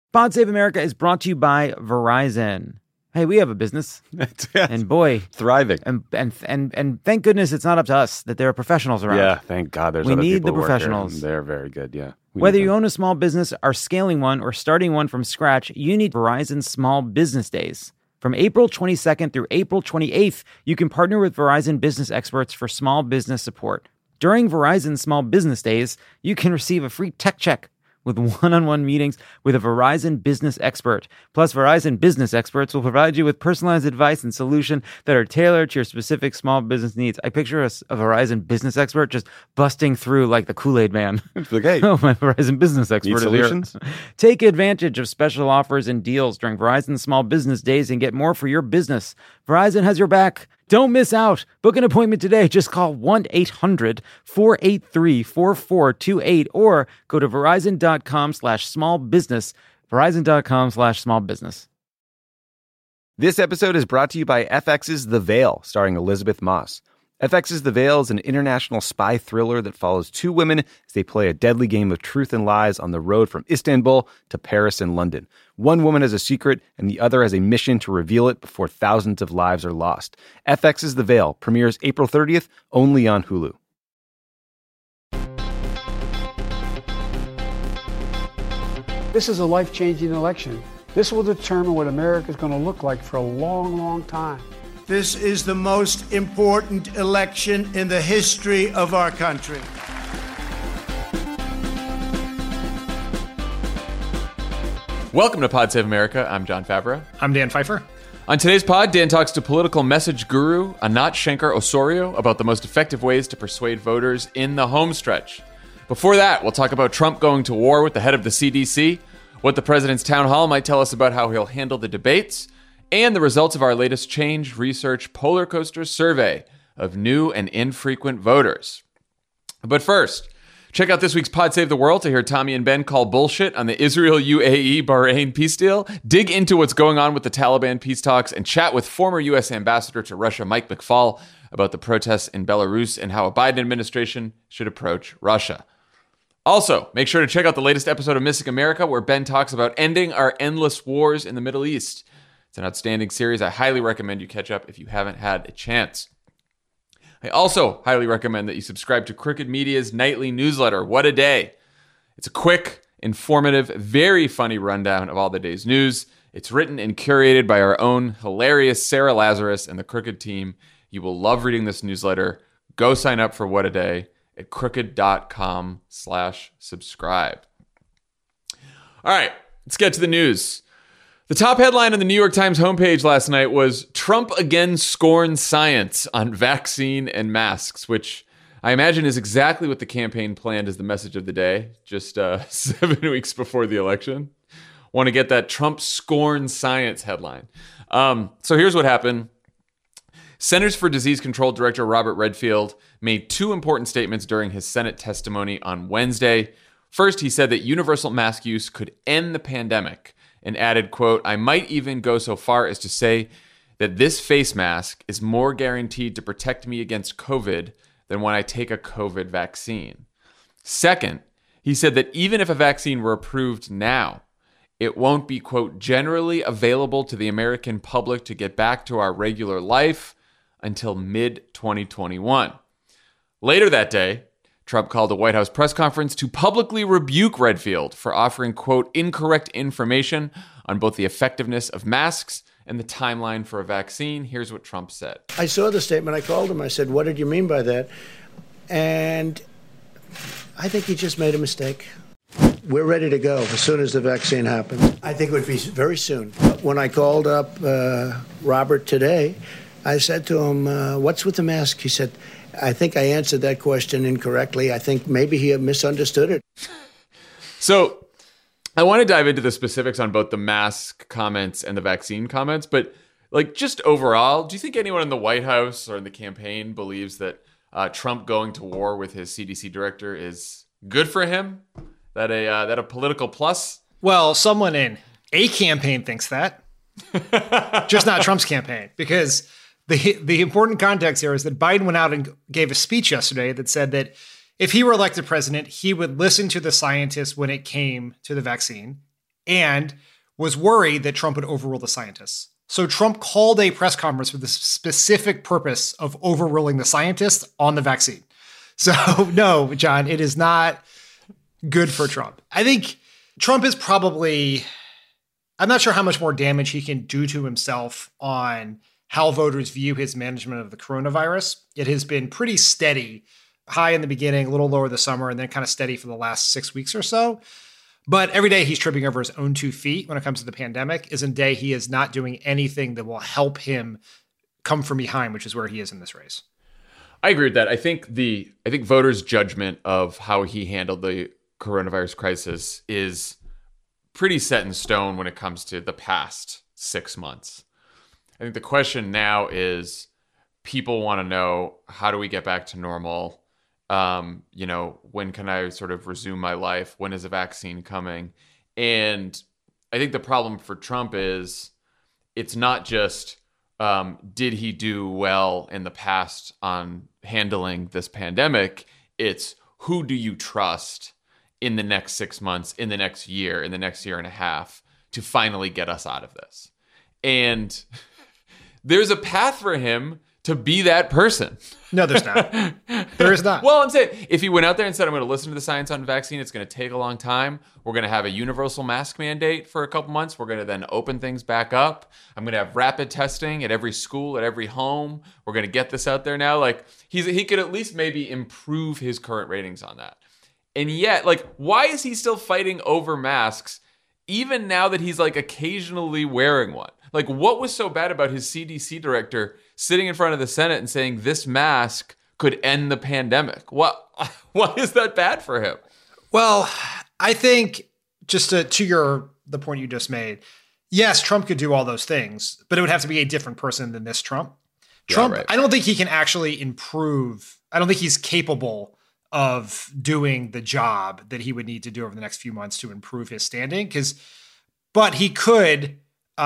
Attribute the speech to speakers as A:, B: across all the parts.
A: Pod Save America is brought to you by Verizon. Hey, we have a business, and boy,
B: thriving.
A: And thank goodness it's not up to us that there are professionals around.
B: Yeah, thank God there's
A: we
B: other
A: need
B: people
A: the
B: who work here.
A: professionals.
B: They're very good, yeah.
A: Whether you own a small business, are scaling one, or starting one from scratch, you need Verizon Small Business Days. From April 22nd through April 28th, you can partner with Verizon business experts for small business support. During Verizon Small Business Days, you can receive a free tech check with one-on-one meetings with a Verizon business expert. Plus, Verizon business experts will provide you with personalized advice and solutions that are tailored to your specific small business needs. I picture a Verizon business expert just busting through like the Kool-Aid man.
B: Like, hey,
A: oh, my Verizon business expert is
B: solutions?
A: here. Take advantage of special offers and deals during Verizon Small Business Days and get more for your business. Verizon has your back. Don't miss out. Book an appointment today. Just call 1-800-483-4428 or go to verizon.com/smallbusiness. Verizon.com/smallbusiness.
B: This episode is brought to you by FX's The Veil, starring Elizabeth Moss. FX's The Veil is an international spy thriller that follows two women as they play a deadly game of truth and lies on the road from Istanbul to Paris and London. One woman has a secret, and the other has a mission to reveal it before thousands of lives are lost. FX's The Veil premieres April 30th, only on Hulu.
C: This is a life-changing election. This will determine what America is going to look like for a long, long time.
D: This is the most important election in the history of our country.
E: Welcome to Pod Save America. I'm John Favreau.
F: I'm Dan Pfeiffer.
E: On today's pod, Dan talks to political message guru Anat Shenker-Osorio about the most effective ways to persuade voters in the home stretch. Before that, we'll talk about Trump going to war with the head of the CDC, what the president's town hall might tell us about how he'll handle the debates, and the results of our latest Change Research Polar Coaster survey of new and infrequent voters. But first, check out this week's Pod Save the World to hear Tommy and Ben call bullshit on the Israel-UAE-Bahrain peace deal, dig into what's going on with the Taliban peace talks, and chat with former U.S. Ambassador to Russia Mike McFaul about the protests in Belarus and how a Biden administration should approach Russia. Also, make sure to check out the latest episode of Missing America, where Ben talks about ending our endless wars in the Middle East. It's an outstanding series. I highly recommend you catch up if you haven't had a chance. I also highly recommend that you subscribe to Crooked Media's nightly newsletter, What a Day. It's a quick, informative, very funny rundown of all the day's news. It's written and curated by our own hilarious Sarah Lazarus and the Crooked team. You will love reading this newsletter. Go sign up for What a Day at crooked.com/subscribe. All right, let's get to the news. The top headline on the New York Times homepage last night was Trump again scorns science on vaccine and masks, which I imagine is exactly what the campaign planned as the message of the day, just 7 weeks before the election. Want to get that Trump scorns science headline. So here's what happened. Centers for Disease Control Director Robert Redfield made two important statements during his Senate testimony on Wednesday. First, he said that universal mask use could end the pandemic, and added, quote, I might even go so far as to say that this face mask is more guaranteed to protect me against COVID than when I take a COVID vaccine. Second, he said that even if a vaccine were approved now, it won't be, quote, generally available to the American public to get back to our regular life until mid-2021. Later that day, Trump called a White House press conference to publicly rebuke Redfield for offering, quote, incorrect information on both the effectiveness of masks and the timeline for a vaccine. Here's what Trump said.
G: I saw the statement. I called him. I said, what did you mean by that? And I think he just made a mistake. We're ready to go as soon as the vaccine happens. I think it would be very soon. When I called up Robert today, I said to him, what's with the mask? He said, I think I answered that question incorrectly. I think maybe he misunderstood it.
E: So I want to dive into the specifics on both the mask comments and the vaccine comments. But like just overall, do you think anyone in the White House or in the campaign believes that Trump going to war with his CDC director is good for him? That a political plus?
F: Well, someone in a campaign thinks that. Just not Trump's campaign, because the important context here is that Biden went out and gave a speech yesterday that said that if he were elected president, he would listen to the scientists when it came to the vaccine. and was worried that Trump would overrule the scientists. So Trump called a press conference for the specific purpose of overruling the scientists on the vaccine. So no, John, it is not good for Trump. I think Trump is probably, I'm not sure how much more damage he can do to himself on how voters view his management of the coronavirus. It has been pretty steady, high in the beginning, a little lower this summer, and then kind of steady for the last 6 weeks or so. But every day he's tripping over his own 2 feet when it comes to the pandemic. Is a day he is not doing anything that will help him come from behind, which is where he is in this race.
E: I agree with that. I think voters' judgment of how he handled the coronavirus crisis is pretty set in stone when it comes to the past 6 months. I think the question now is, people want to know, how do we get back to normal? When can I sort of resume my life? When is a vaccine coming? And I think the problem for Trump is, it's not just, did he do well in the past on handling this pandemic? It's, who do you trust in the next 6 months, in the next year and a half to finally get us out of this? And there's a path for him to be that person.
F: No, there's not. There is not.
E: Well, I'm saying, if he went out there and said, I'm going to listen to the science on vaccine, it's going to take a long time. We're going to have a universal mask mandate for a couple months. We're going to then open things back up. I'm going to have rapid testing at every school, at every home. We're going to get this out there now. Like, he could at least maybe improve his current ratings on that. And yet, like, why is he still fighting over masks, even now that he's like occasionally wearing one? Like, what was so bad about his CDC director sitting in front of the Senate and saying this mask could end the pandemic? Why is that bad for him?
F: Well, I think, just to the point you just made, yes, Trump could do all those things, but it would have to be a different person than this Trump. Trump, right. I don't think he can actually improve. I don't think he's capable of doing the job that he would need to do over the next few months to improve his standing. But he could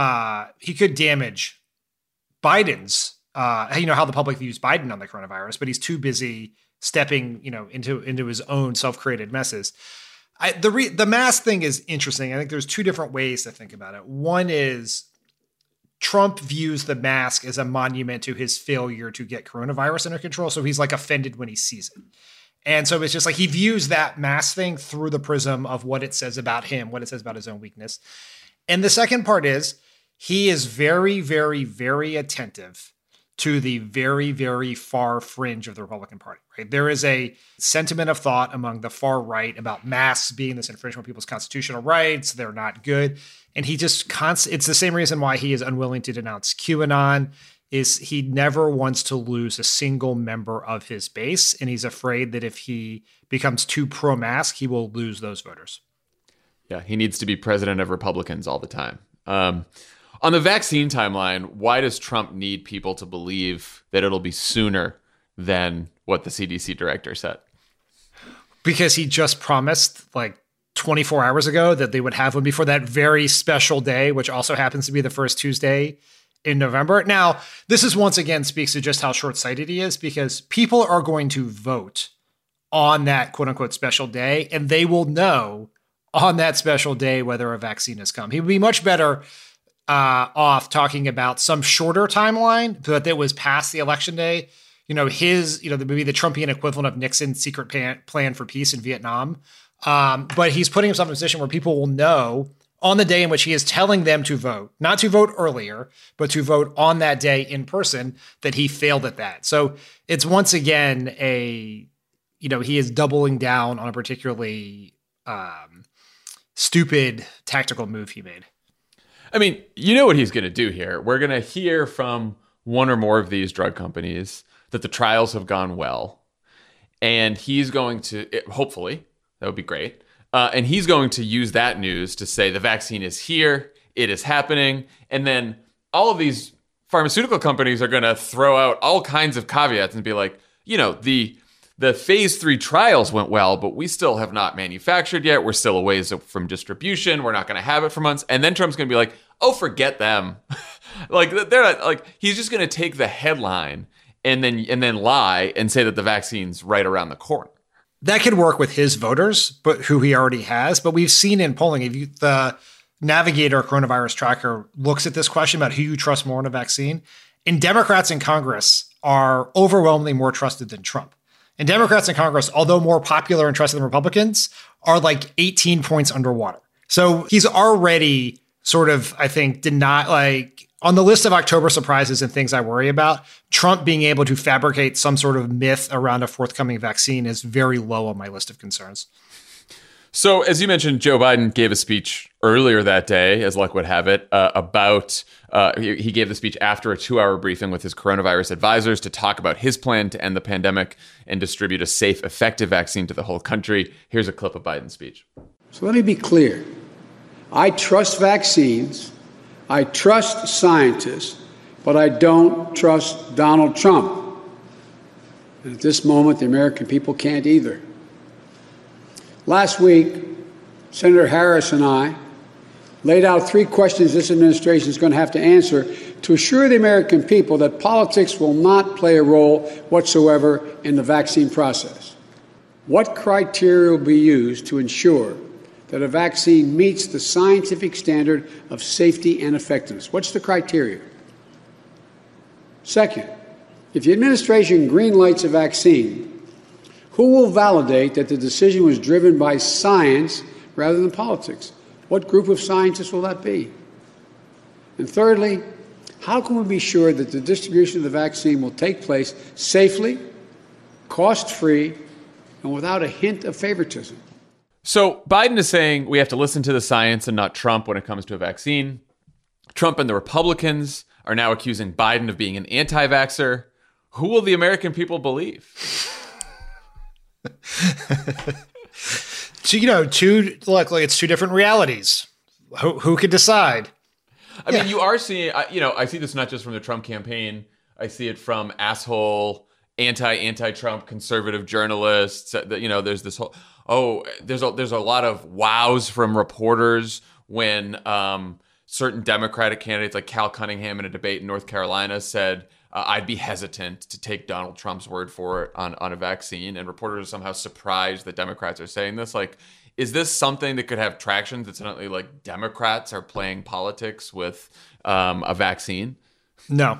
F: damage Biden's, how the public views Biden on the coronavirus, but he's too busy stepping, into his own self-created messes. The mask thing is interesting. I think there's two different ways to think about it. One is, Trump views the mask as a monument to his failure to get coronavirus under control. So he's like offended when he sees it. And so it's just like, he views that mask thing through the prism of what it says about him, what it says about his own weakness. And the second part is, he is very, very, very attentive to the very, very far fringe of the Republican Party, right? There is a sentiment of thought among the far right about masks being this infringement of people's constitutional rights. They're not good. And he just it's the same reason why he is unwilling to denounce QAnon, is he never wants to lose a single member of his base. And he's afraid that if he becomes too pro-mask, he will lose those voters.
E: Yeah, he needs to be president of Republicans all the time. On the vaccine timeline, why does Trump need people to believe that it'll be sooner than what the CDC director said?
F: Because he just promised like 24 hours ago that they would have one before that very special day, which also happens to be the first Tuesday in November. Now, this is once again speaks to just how short-sighted he is, because people are going to vote on that quote unquote special day, and they will know on that special day whether a vaccine has come. He would be much better off talking about some shorter timeline, but that was past the election day. Maybe the Trumpian equivalent of Nixon's secret plan for peace in Vietnam. But he's putting himself in a position where people will know on the day in which he is telling them to vote, not to vote earlier, but to vote on that day in person, that he failed at that. So it's once again he is doubling down on a particularly stupid tactical move he made.
E: I mean, you know what he's going to do here. We're going to hear from one or more of these drug companies that the trials have gone well. And he's going to, hopefully, that would be great. And he's going to use that news to say the vaccine is here, it is happening. And then all of these pharmaceutical companies are going to throw out all kinds of caveats and be like, the phase 3 trials went well, but we still have not manufactured yet. We're still a ways from distribution. We're not going to have it for months. And then Trump's going to be like, oh, forget them. They're not, like, he's just going to take the headline and then lie and say that the vaccine's right around the corner.
F: That could work with his voters, but who he already has. But we've seen in polling, the Navigator coronavirus tracker looks at this question about who you trust more in a vaccine, and Democrats in Congress are overwhelmingly more trusted than Trump. And Democrats in Congress, although more popular and trusted than Republicans, are like 18 points underwater. So he's already sort of, I think, on the list of October surprises and things I worry about, Trump being able to fabricate some sort of myth around a forthcoming vaccine is very low on my list of concerns.
E: So, as you mentioned, Joe Biden gave a speech earlier that day, as luck would have it, he gave the speech after a 2-hour briefing with his coronavirus advisors to talk about his plan to end the pandemic and distribute a safe, effective vaccine to the whole country. Here's a clip of Biden's speech.
C: So let me be clear. I trust vaccines. I trust scientists, but I don't trust Donald Trump. And at this moment, the American people can't either. Last week, Senator Harris and I laid out 3 questions this administration is going to have to answer to assure the American people that politics will not play a role whatsoever in the vaccine process. What criteria will be used to ensure that a vaccine meets the scientific standard of safety and effectiveness? What's the criteria? Second, if the administration greenlights a vaccine, who will validate that the decision was driven by science rather than politics? What group of scientists will that be? And thirdly, how can we be sure that the distribution of the vaccine will take place safely, cost-free, and without a hint of favoritism?
E: So Biden is saying we have to listen to the science and not Trump when it comes to a vaccine. Trump and the Republicans are now accusing Biden of being an anti-vaxxer. Who will the American people believe?
F: So, it's 2 different realities. Who could decide?
E: I mean, you are seeing, I see this not just from the Trump campaign. I see it from asshole, anti-Trump conservative journalists. There's this whole, there's a lot of wows from reporters when certain Democratic candidates like Cal Cunningham in a debate in North Carolina said, I'd be hesitant to take Donald Trump's word for it on a vaccine. And reporters are somehow surprised that Democrats are saying this. Like, is this something that could have traction that suddenly like Democrats are playing politics with a vaccine?
F: No.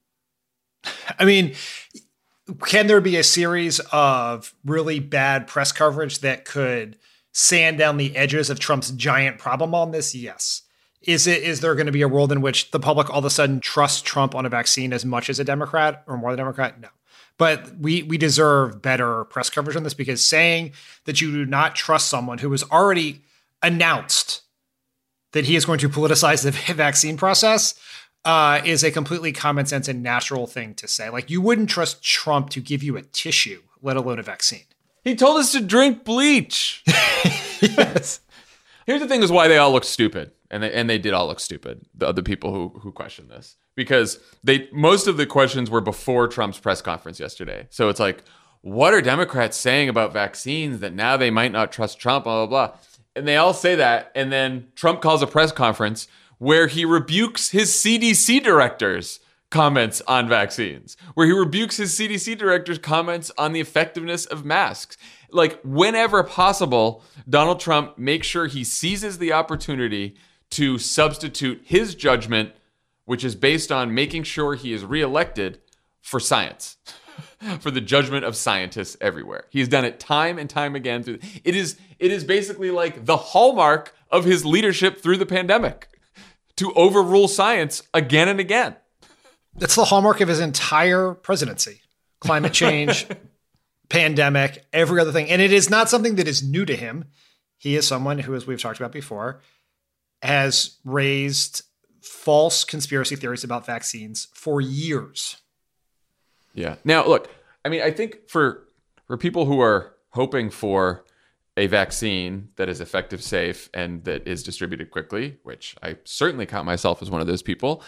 F: I mean, can there be a series of really bad press coverage that could sand down the edges of Trump's giant problem on this? Yes. Is there going to be a world in which the public all of a sudden trusts Trump on a vaccine as much as a Democrat or more than a Democrat? No. But we deserve better press coverage on this, because saying that you do not trust someone who has already announced that he is going to politicize the vaccine process is a completely common sense and natural thing to say. Like, you wouldn't trust Trump to give you a tissue, let alone a vaccine.
E: He told us to drink bleach.
F: Yes.
E: Here's the thing is why they all look stupid. And they did all look stupid, the other people who questioned this. Because most of the questions were before Trump's press conference yesterday. So it's like, what are Democrats saying about vaccines that now they might not trust Trump, blah, blah, blah. And they all say that. And then Trump calls a press conference where he rebukes his CDC director's comments on vaccines, where he rebukes his CDC director's comments on the effectiveness of masks. Like, whenever possible, Donald Trump makes sure he seizes the opportunity to substitute his judgment, which is based on making sure he is reelected, for science, for the judgment of scientists everywhere. He's done it time and time again. It is basically like the hallmark of his leadership through the pandemic, to overrule science again and again.
F: That's the hallmark of his entire presidency. Climate change, pandemic, every other thing. And it is not something that is new to him. He is someone who, as we've talked about before, has raised false conspiracy theories about vaccines for years.
E: Yeah. Now, look, I mean, I think for people who are hoping for a vaccine that is effective, safe, and that is distributed quickly, which I certainly count myself as one of those people,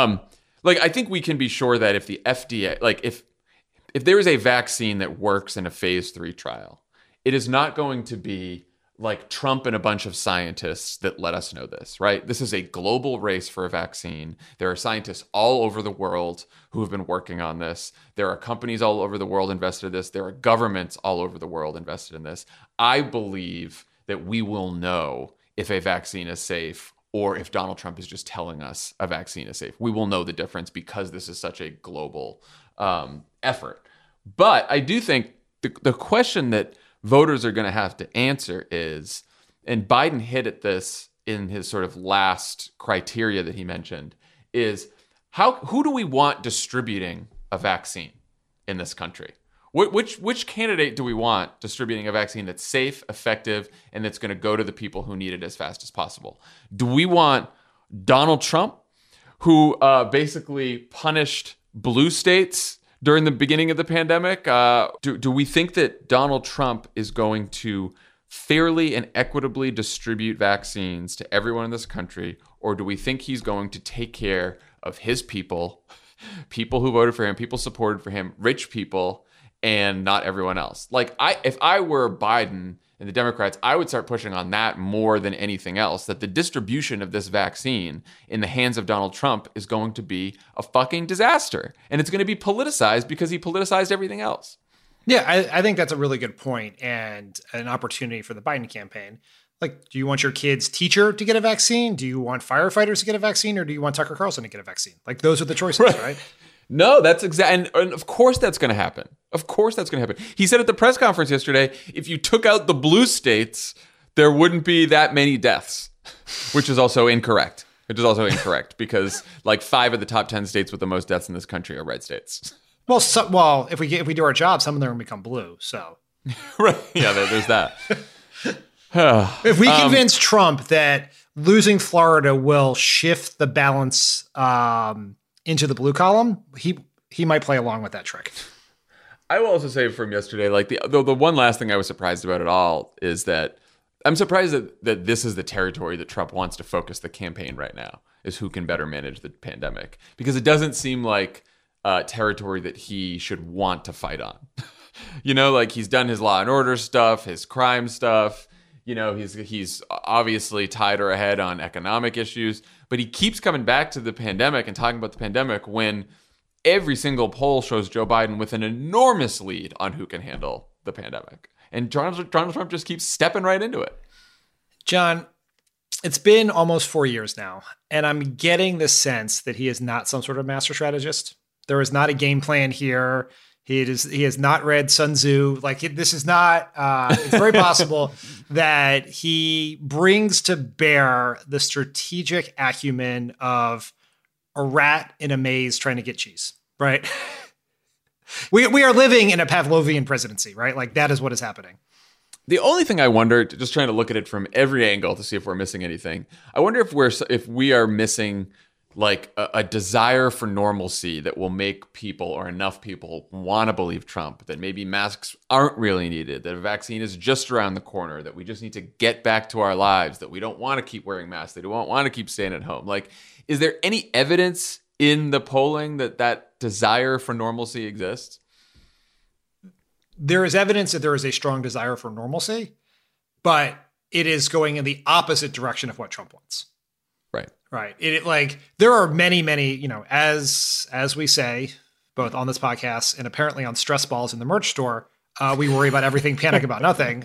E: I think we can be sure that if the FDA, if there is a vaccine that works in a phase 3 trial, it is not going to be like Trump and a bunch of scientists that let us know this, right? This is a global race for a vaccine. There are scientists all over the world who have been working on this. There are companies all over the world invested in this. There are governments all over the world invested in this. I believe that we will know if a vaccine is safe or if Donald Trump is just telling us a vaccine is safe. We will know the difference because this is such a global effort. But I do think the question that voters are going to have to answer is, and Biden hit at this in his sort of last criteria that he mentioned, is who do we want distributing a vaccine in this country? Which candidate do we want distributing a vaccine that's safe, effective, and that's going to go to the people who need it as fast as possible? Do we want Donald Trump, who basically punished blue states during the beginning of the pandemic? Do we think that Donald Trump is going to fairly and equitably distribute vaccines to everyone in this country, or do we think he's going to take care of his people who voted for him, people supported for him, rich people, and not everyone else? Like, if I were Biden and the Democrats, I would start pushing on that more than anything else, that the distribution of this vaccine in the hands of Donald Trump is going to be a fucking disaster. And it's going to be politicized because he politicized everything else.
F: Yeah, I think that's a really good point and an opportunity for the Biden campaign. Like, do you want your kid's teacher to get a vaccine? Do you want firefighters to get a vaccine? Or do you want Tucker Carlson to get a vaccine? Like, those are the choices, right?
E: No, that's exactly, and of course that's going to happen. Of course that's going to happen. He said at the press conference yesterday, if you took out the blue states, there wouldn't be that many deaths, which is also incorrect. Because like 5 of the top 10 states with the most deaths in this country are red states.
F: Well, if we do our job, some of them will become blue. So,
E: right, yeah, there's that.
F: If we convince Trump that losing Florida will shift the balance into the blue column, he might play along with that trick.
E: I will also say from yesterday, like the one last thing I was surprised about at all is that I'm surprised that this is the territory that Trump wants to focus the campaign right now, is who can better manage the pandemic, because it doesn't seem like territory that he should want to fight on. Like he's done his law and order stuff, his crime stuff. He's obviously tied her ahead on economic issues, but he keeps coming back to the pandemic and talking about the pandemic when every single poll shows Joe Biden with an enormous lead on who can handle the pandemic. And Donald Trump just keeps stepping right into it.
F: John, it's been almost 4 years now, and I'm getting the sense that he is not some sort of master strategist. There is not a game plan here. He has not read Sun Tzu. This is not, it's very possible that he brings to bear the strategic acumen of a rat in a maze trying to get cheese, right? We are living in a Pavlovian presidency, right? Like, that is what is happening.
E: The only thing I wonder, just trying to look at it from every angle to see if we're missing anything, I wonder if we are missing like a desire for normalcy that will make people, or enough people, want to believe Trump, that maybe masks aren't really needed, that a vaccine is just around the corner, that we just need to get back to our lives, that we don't want to keep wearing masks, that we don't want to keep staying at home. Like, is there any evidence in the polling that desire for normalcy exists?
F: There is evidence that there is a strong desire for normalcy, but it is going in the opposite direction of what Trump wants. Right. There are many, as we say, both on this podcast and apparently on Stress Balls in the merch store, we worry about everything, panic about nothing.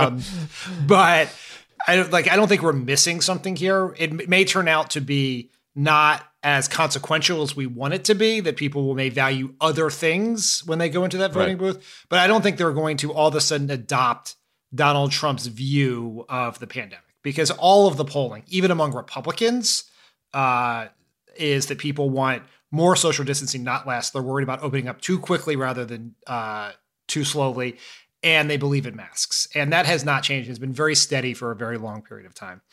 F: But I don't think we're missing something here. It may turn out to be not as consequential as we want it to be, that people may value other things when they go into that voting booth. But I don't think they're going to all of a sudden adopt Donald Trump's view of the pandemic, because all of the polling, even among Republicans, is that people want more social distancing, not less. They're worried about opening up too quickly rather than too slowly. And they believe in masks. And that has not changed. It's been very steady for a very long period of time.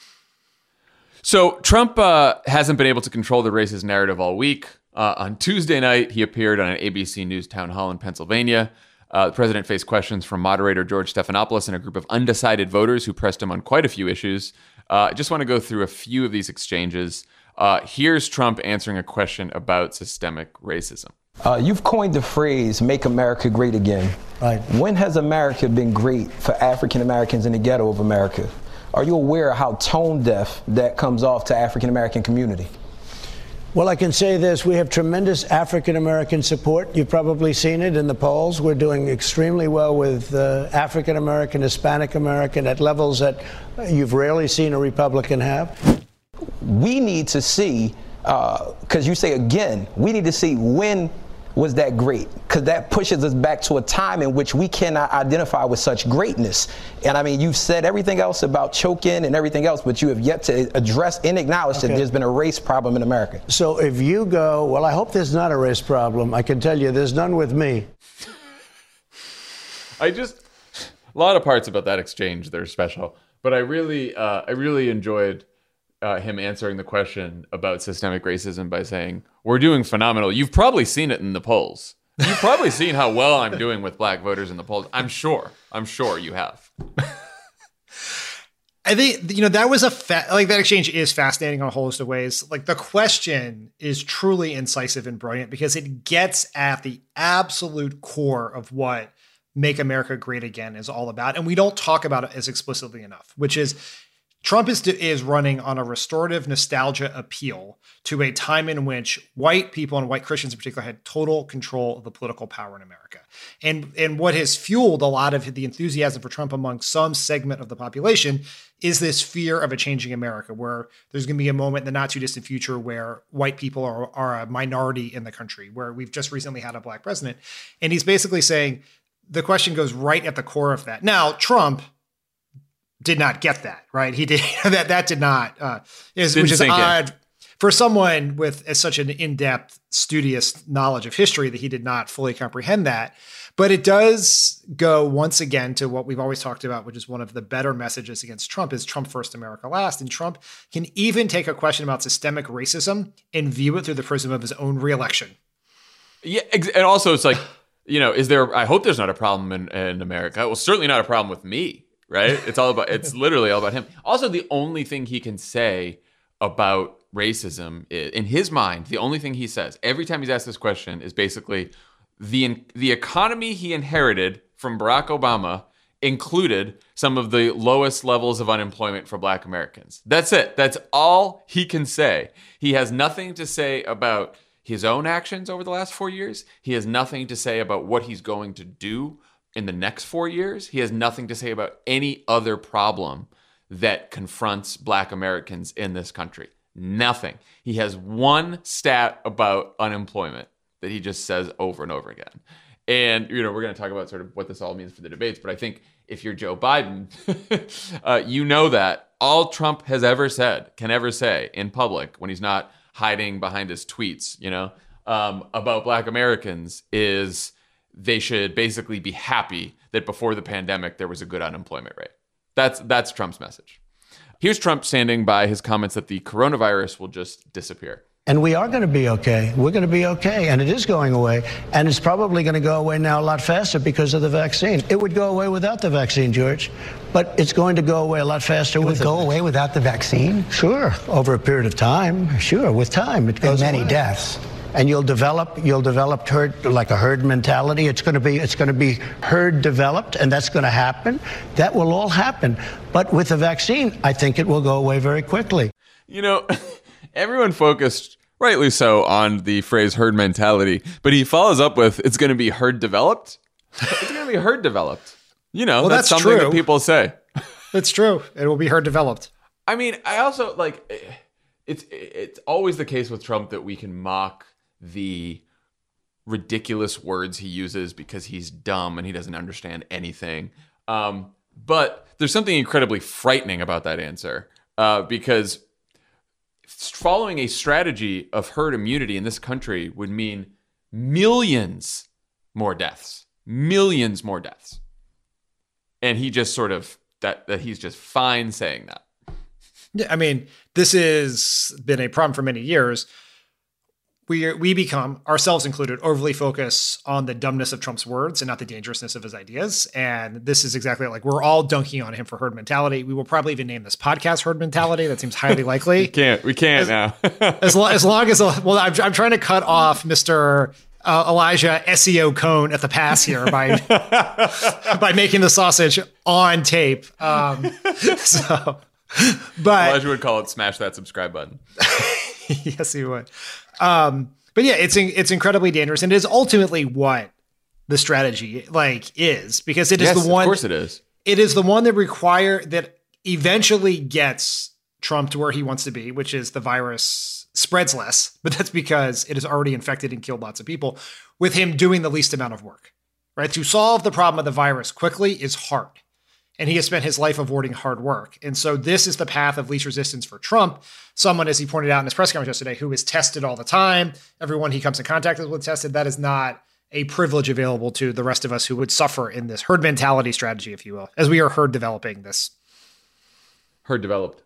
E: So Trump hasn't been able to control the racist narrative all week. On Tuesday night, he appeared on an ABC News town hall in Pennsylvania. The president faced questions from moderator George Stephanopoulos and a group of undecided voters who pressed him on quite a few issues. I just want to go through a few of these exchanges. Here's Trump answering a question about systemic racism.
H: You've coined the phrase, make America great again.
G: Right.
H: When has America been great for African Americans in the ghetto of America? Are you aware of how tone deaf that comes off to African American community?
G: Well, I can say this. We have tremendous African American support. You've probably seen it in the polls. We're doing extremely well with African American, Hispanic American at levels that you've rarely seen a Republican have.
H: we need to see, because you say again, we need to see when was that great, because that pushes us back to a time in which we cannot identify with such greatness. And I mean, you've said everything else about choking and everything else, but you have yet to address and acknowledge that there's been a race problem in America.
G: So if you go, well, I hope there's not a race problem. I can tell you there's none with me.
E: A lot of parts about that exchange, they're special, but I really enjoyed him answering the question about systemic racism by saying, we're doing phenomenal. You've probably seen it in the polls. You've probably seen how well I'm doing with black voters in the polls. I'm sure you have.
F: I think, that was that exchange is fascinating on a whole host of ways. Like, the question is truly incisive and brilliant because it gets at the absolute core of what Make America Great Again is all about. And we don't talk about it as explicitly enough, which is Trump is running on a restorative nostalgia appeal to a time in which white people and white Christians in particular had total control of the political power in America. And what has fueled a lot of the enthusiasm for Trump among some segment of the population is this fear of a changing America, where there's going to be a moment in the not too distant future where white people are a minority in the country, where we've just recently had a black president. And he's basically saying the question goes right at the core of that. Now, Trump did not get that, right? He did that did not, which is odd for someone with such an in-depth, studious knowledge of history that he did not fully comprehend that. But it does go once again to what we've always talked about, which is one of the better messages against Trump is Trump first, America last. And Trump can even take a question about systemic racism and view it through the prism of his own reelection.
E: Yeah, and also it's like, I hope there's not a problem in America. Well, certainly not a problem with me. Right? It's literally all about him. Also, the only thing he can say about racism is, in his mind, the only thing he says every time he's asked this question is basically the economy he inherited from Barack Obama included some of the lowest levels of unemployment for black Americans. That's it. That's all he can say. He has nothing to say about his own actions over the last 4 years. He has nothing to say about what he's going to do in the next 4 years. He has nothing to say about any other problem that confronts black Americans in this country. Nothing. He has one stat about unemployment that he just says over and over again. And, we're going to talk about sort of what this all means for the debates. But I think if you're Joe Biden, that all Trump has can ever say in public when he's not hiding behind his tweets, about black Americans is they should basically be happy that before the pandemic, there was a good unemployment rate. That's Trump's message. Here's Trump standing by his comments that the coronavirus will just disappear.
G: And we are going to be okay. We're going to be okay. And it is going away. And it's probably going to go away now a lot faster because of the vaccine. It would go away without the vaccine, George. But it's going to go away a lot faster with it. It would go away without the vaccine? Sure. Over a period of time. Sure. With time. It goes away. And many deaths. And you'll develop herd, like a herd mentality. It's going to be herd developed, and that's going to happen. That will all happen. But with the vaccine, I think it will go away very quickly.
E: Everyone focused, rightly so, on the phrase herd mentality, but he follows up with, it's going to be herd developed. It's going to be herd developed. Well, that's something true. That people say.
F: It's true. It will be herd developed.
E: I mean, I also it's always the case with Trump that we can mock the ridiculous words he uses because he's dumb and he doesn't understand anything. But there's something incredibly frightening about that answer because following a strategy of herd immunity in this country would mean millions more deaths. And he just sort of, that he's just fine saying that.
F: Yeah, I mean, this has been a problem for many years. We become, ourselves included, overly focused on the dumbness of Trump's words and not the dangerousness of his ideas. And this is exactly like we're all dunking on him for herd mentality. We will probably even name this podcast Herd Mentality. That seems highly likely.
E: We can't now.
F: as long as I'm trying to cut off Mr. Elijah SEO Cohn at the pass here by making the sausage on tape. But
E: Elijah would call it smash that subscribe button.
F: Yes, he would. But yeah, it's incredibly dangerous, and it is ultimately what the strategy is, because it is the one.
E: Of course, it is.
F: It is the one that eventually gets Trump to where he wants to be, which is the virus spreads less, but that's because it has already infected and killed lots of people, with him doing the least amount of work, right? To solve the problem of the virus quickly is hard. And he has spent his life avoiding hard work. And so this is the path of least resistance for Trump. Someone, as he pointed out in his press conference yesterday, who is tested all the time. Everyone he comes in contact with tested. That is not a privilege available to the rest of us who would suffer in this herd mentality strategy, if you will, as we are herd developing this.
E: Herd developed.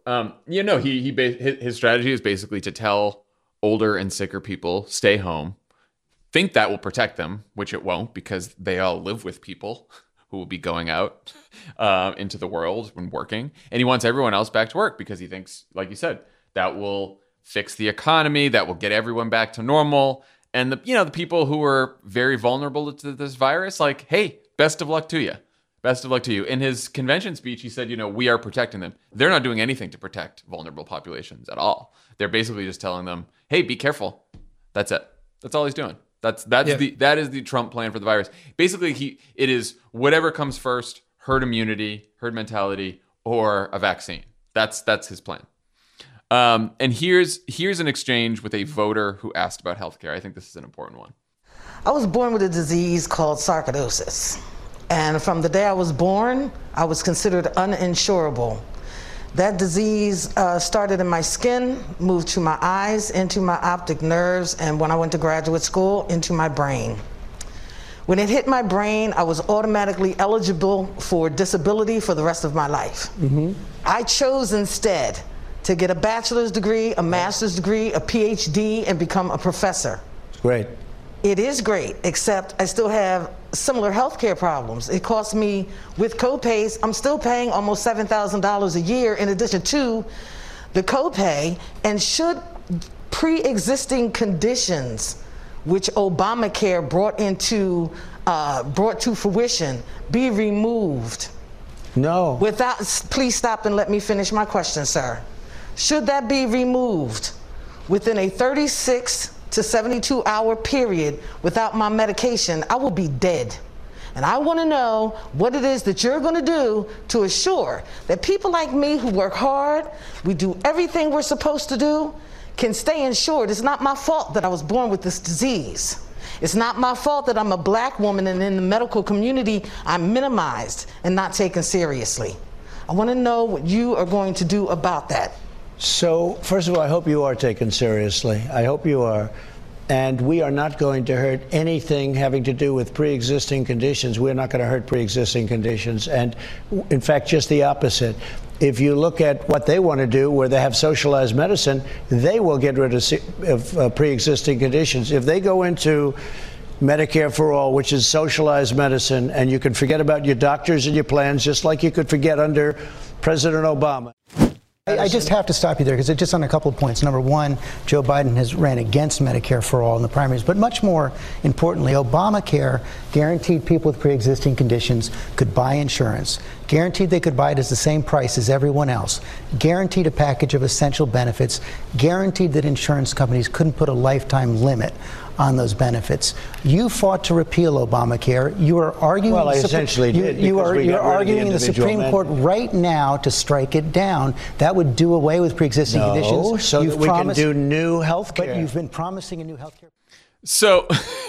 E: His strategy is basically to tell older and sicker people, stay home, think that will protect them, which it won't, because they all live with people who will be going out into the world when working. And he wants everyone else back to work because he thinks, like you said, that will fix the economy, that will get everyone back to normal. And the people who are very vulnerable to this virus, like, hey, best of luck to you. Best of luck to you. In his convention speech, he said, we are protecting them. They're not doing anything to protect vulnerable populations at all. They're basically just telling them, hey, be careful. That's it. That's all he's doing. That is the Trump plan for the virus. Basically, it is whatever comes first: herd immunity, herd mentality, or a vaccine. That's his plan. And here's an exchange with a voter who asked about healthcare. I think this is an important one.
I: I was born with a disease called sarcoidosis, and from the day I was born, I was considered uninsurable. That disease started in my skin, moved to my eyes, into my optic nerves, and when I went to graduate school, into my brain. When it hit my brain, I was automatically eligible for disability for the rest of my life. Mm-hmm. I chose instead to get a bachelor's degree, a master's degree, a PhD, and become a professor.
G: Great.
I: It is great, except I still have similar healthcare problems. It costs me, with copays, I'm still paying almost $7,000 a year in addition to the copay. And should pre-existing conditions, which Obamacare brought to fruition, be removed?
G: No.
I: Please stop and let me finish my question, sir. Should that be removed within a 36 to 72 hour period without my medication, I will be dead. And I want to know what it is that you're going to do to assure that people like me who work hard, we do everything we're supposed to do, can stay insured. It's not my fault that I was born with this disease. It's not my fault that I'm a black woman and in the medical community I'm minimized and not taken seriously. I want to know what you are going to do about that.
G: So, first of all, I hope you are taken seriously. I hope you are. And we are not going to hurt anything having to do with pre-existing conditions. We're not going to hurt pre-existing conditions. And, in fact, just the opposite. If you look at what they want to do, where they have socialized medicine, they will get rid of pre-existing conditions. If they go into Medicare for All, which is socialized medicine, and you can forget about your doctors and your plans, just like you could forget under President Obama.
J: I just have to stop you there because it's just on a couple of points. Number one, Joe Biden has ran against Medicare for All in the primaries. But much more importantly, Obamacare guaranteed people with pre-existing conditions could buy insurance, guaranteed they could buy it at the same price as everyone else, guaranteed a package of essential benefits, guaranteed that insurance companies couldn't put a lifetime limit on those benefits. You fought to repeal Obamacare. You are arguing.
G: Well, I essentially did.
J: You're arguing in the Supreme Court right now to strike it down. That would do away with pre-existing conditions.
G: So that we can do new health care.
J: But you've been promising a new health care.
E: So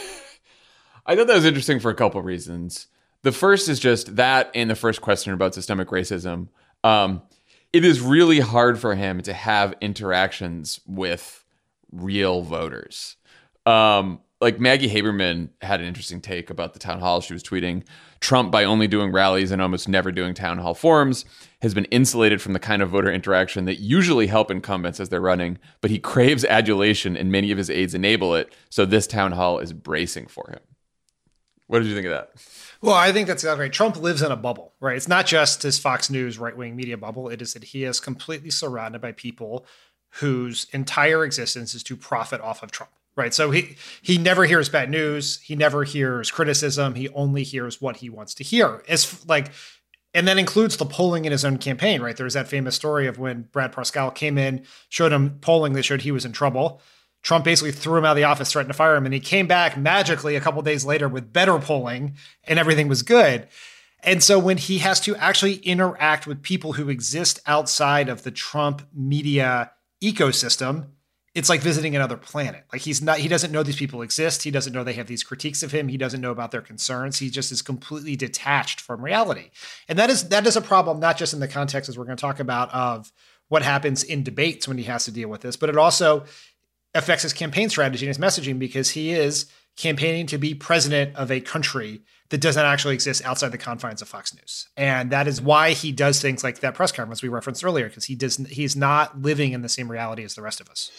E: I thought that was interesting for a couple of reasons. The first is just that, and the first question about systemic racism. It is really hard for him to have interactions with real voters. Like Maggie Haberman had an interesting take about the town hall. She was tweeting, Trump, by only doing rallies and almost never doing town hall forums, has been insulated from the kind of voter interaction that usually help incumbents as they're running, but he craves adulation and many of his aides enable it. So this town hall is bracing for him. What did you think of that?
F: Well, I think that's great. Trump lives in a bubble, right? It's not just his Fox News right-wing media bubble. It is that he is completely surrounded by people whose entire existence is to profit off of Trump. Right. So he never hears bad news. He never hears criticism. He only hears what he wants to hear. And that includes the polling in his own campaign. Right. There's that famous story of when Brad Parscale came in, showed him polling that showed he was in trouble. Trump basically threw him out of the office, threatened to fire him. And he came back magically a couple of days later with better polling and everything was good. And so when he has to actually interact with people who exist outside of the Trump media ecosystem, it's like visiting another planet. Like he doesn't know these people exist. He doesn't know they have these critiques of him. He doesn't know about their concerns. He just is completely detached from reality. And that is a problem, not just in the context, as we're going to talk about, of what happens in debates when he has to deal with this, but it also affects his campaign strategy and his messaging, because he is campaigning to be president of a country that does not actually exist outside the confines of Fox News. And that is why he does things like that press conference we referenced earlier, because he's not living in the same reality as the rest of us.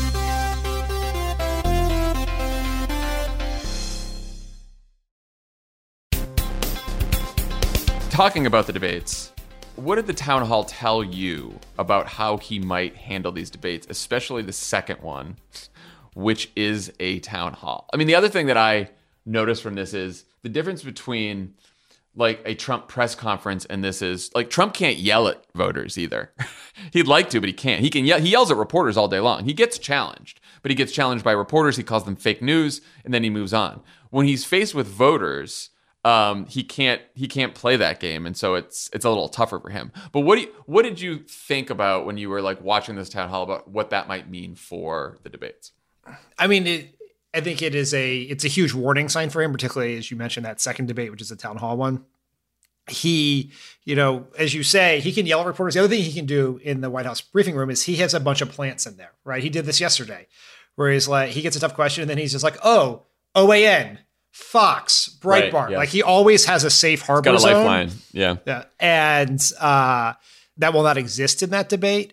E: Talking about the debates, what did the town hall tell you about how he might handle these debates, especially the second one, which is a town hall? I mean, the other thing that I noticed from this is the difference between like a Trump press conference and this is like Trump can't yell at voters either. He'd like to, but he can't. He yells at reporters all day long. He gets challenged, but he gets challenged by reporters. He calls them fake news, and then he moves on. When he's faced with voters, he can't play that game, and so it's a little tougher for him. But what did you think about when you were like watching this town hall about what that might mean for the debates?
F: I mean, I think it's a huge warning sign for him, particularly as you mentioned that second debate, which is the town hall one. He, as you say, he can yell at reporters. The other thing he can do in the White House briefing room is he has a bunch of plants in there, right? He did this yesterday, where he's like, he gets a tough question and then he's just like, oh, OAN, Fox, Breitbart. Right, yeah. Like he always has a safe harbor
E: zone.
F: Got a
E: lifeline. Yeah.
F: And that will not exist in that debate.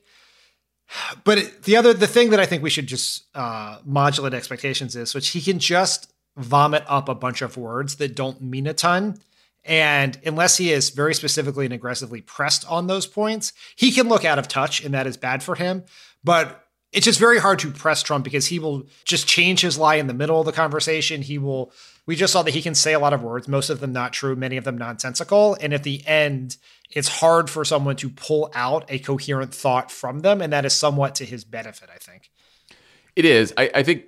F: But the thing that I think we should just modulate expectations is, which he can just vomit up a bunch of words that don't mean a ton. And unless he is very specifically and aggressively pressed on those points, he can look out of touch, and that is bad for him. But it's just very hard to press Trump because he will just change his lie in the middle of the conversation. We just saw that he can say a lot of words, most of them not true, many of them nonsensical. And at the end, it's hard for someone to pull out a coherent thought from them. And that is somewhat to his benefit, I think.
E: It is. I think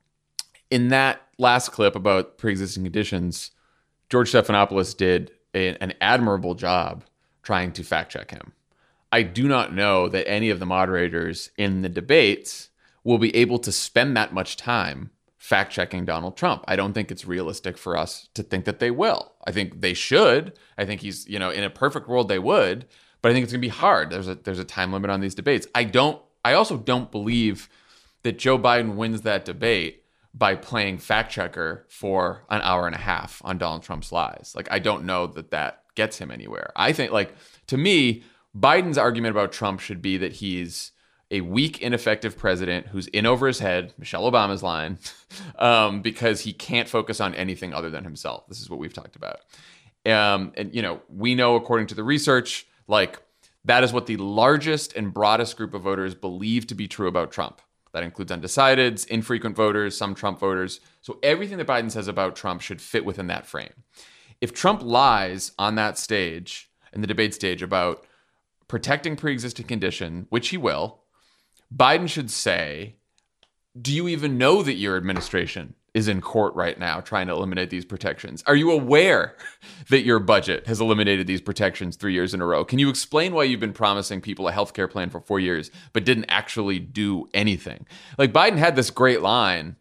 E: in that last clip about pre-existing conditions, George Stephanopoulos did an admirable job trying to fact check him. I do not know that any of the moderators in the debates will be able to spend that much time fact checking Donald Trump. I don't think it's realistic for us to think that they will. I think they should. I think he's, in a perfect world they would, but I think it's going to be hard. There's a time limit on these debates. I also don't believe that Joe Biden wins that debate by playing fact checker for an hour and a half on Donald Trump's lies. Like, I don't know that gets him anywhere. I think, to me, Biden's argument about Trump should be that he's a weak, ineffective president who's in over his head, Michelle Obama's line, because he can't focus on anything other than himself. This is what we've talked about. And we know, according to the research, that is what the largest and broadest group of voters believe to be true about Trump. That includes undecideds, infrequent voters, some Trump voters. So everything that Biden says about Trump should fit within that frame. If Trump lies on that stage, in the debate stage, about protecting pre-existing condition, which he will, Biden should say, do you even know that your administration is in court right now trying to eliminate these protections? Are you aware that your budget has eliminated these protections 3 years in a row? Can you explain why you've been promising people a healthcare plan for 4 years, but didn't actually do anything? Biden had this great line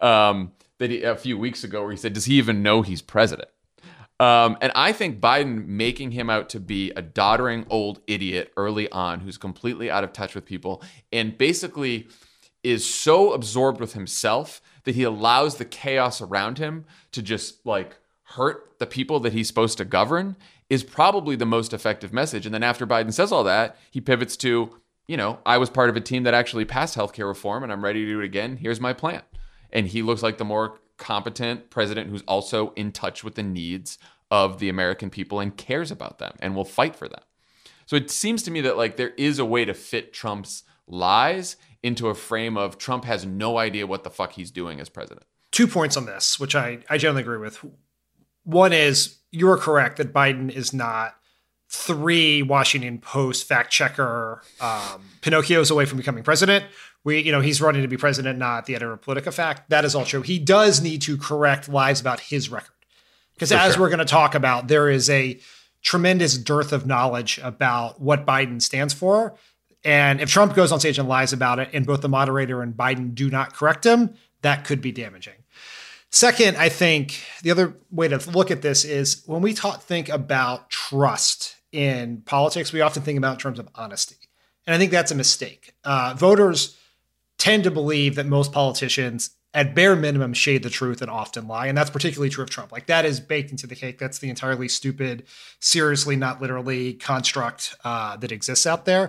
E: a few weeks ago where he said, does he even know he's president? And I think Biden making him out to be a doddering old idiot early on who's completely out of touch with people and basically is so absorbed with himself that he allows the chaos around him to just hurt the people that he's supposed to govern is probably the most effective message. And then after Biden says all that, he pivots to, I was part of a team that actually passed healthcare reform and I'm ready to do it again. Here's my plan. And he looks like the more competent president who's also in touch with the needs of the American people and cares about them and will fight for them. So it seems to me that there is a way to fit Trump's lies into a frame of Trump has no idea what the fuck he's doing as president.
F: 2 points on this, which I generally agree with. One is you're correct that Biden is not 3 Washington Post fact checker Pinocchios away from becoming president. He's running to be president, not the editor of Politica Fact. That is all true. He does need to correct lies about his record. Because we're going to talk about, there is a tremendous dearth of knowledge about what Biden stands for. And if Trump goes on stage and lies about it, and both the moderator and Biden do not correct him, that could be damaging. Second, I think the other way to look at this is when we think about trust in politics, we often think about it in terms of honesty. And I think that's a mistake. Voters tend to believe that most politicians, at bare minimum, shade the truth and often lie. And that's particularly true of Trump. Like, that is baked into the cake. That's the entirely stupid, seriously, not literally construct that exists out there.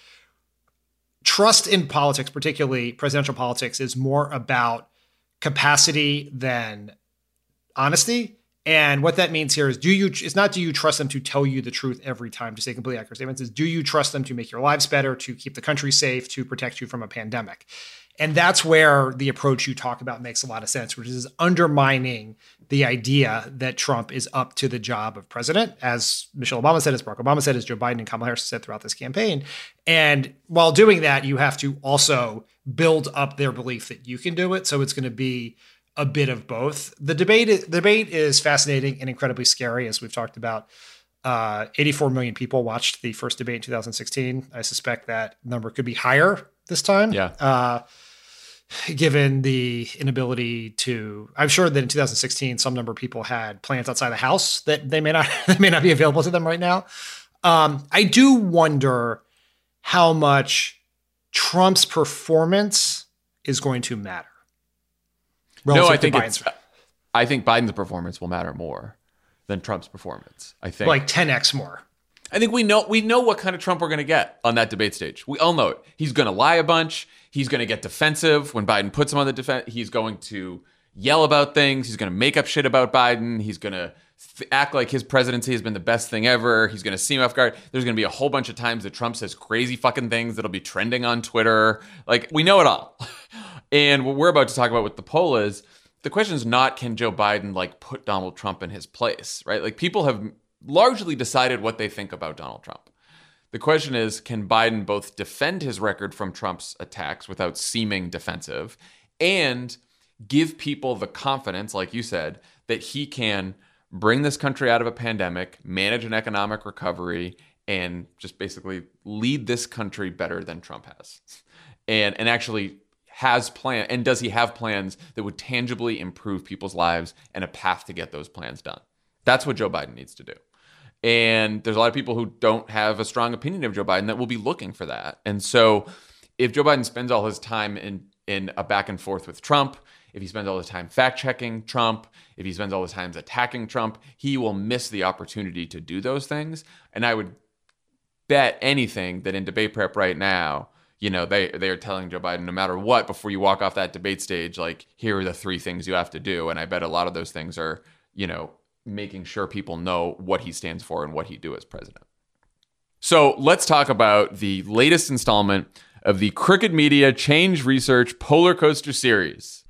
F: Trust in politics, particularly presidential politics, is more about capacity than honesty. And what that means here is, it's not do you trust them to tell you the truth every time, to say completely accurate statements. It's, do you trust them to make your lives better, to keep the country safe, to protect you from a pandemic? And that's where the approach you talk about makes a lot of sense, which is undermining the idea that Trump is up to the job of president, as Michelle Obama said, as Barack Obama said, as Joe Biden and Kamala Harris said throughout this campaign. And while doing that, you have to also build up their belief that you can do it. So it's going to be a bit of both. The debate is fascinating and incredibly scary, as we've talked about. 84 million people watched the first debate in 2016. I suspect that number could be higher this time.
E: Yeah.
F: Given the inability to, I'm sure that in 2016, some number of people had plans outside the house that they may not be available to them right now. I do wonder how much Trump's performance is going to matter.
E: No, I think Biden's performance will matter more than Trump's performance. I think
F: like 10x more.
E: I think we know what kind of Trump we're going to get on that debate stage. We all know it. He's going to lie a bunch. He's going to get defensive when Biden puts him on the defense. He's going to yell about things. He's going to make up shit about Biden. He's going to act like his presidency has been the best thing ever. He's going to seem off guard. There's going to be a whole bunch of times that Trump says crazy fucking things that'll be trending on Twitter. Like, we know it all. And what we're about to talk about with the poll is, the question is not, can Joe Biden like put Donald Trump in his place, right? Like, people have largely decided what they think about Donald Trump. The question is, can Biden both defend his record from Trump's attacks without seeming defensive and give people the confidence, like you said, that he can bring this country out of a pandemic, manage an economic recovery, and just basically lead this country better than Trump has. And actually has plan, and does he have plans that would tangibly improve people's lives and a path to get those plans done? That's what Joe Biden needs to do. And there's a lot of people who don't have a strong opinion of Joe Biden that will be looking for that. And so if Joe Biden spends all his time in a back and forth with Trump, if he spends all his time fact-checking Trump, if he spends all his time attacking Trump, he will miss the opportunity to do those things. And I would bet anything that in debate prep right now, you know, they are telling Joe Biden, no matter what, before you walk off that debate stage, like, here are the 3 things you have to do. And I bet a lot of those things are, you know, making sure people know what he stands for and what he'd do as president. So let's talk about the latest installment of the Crooked Media Change Research Polar Coaster Series.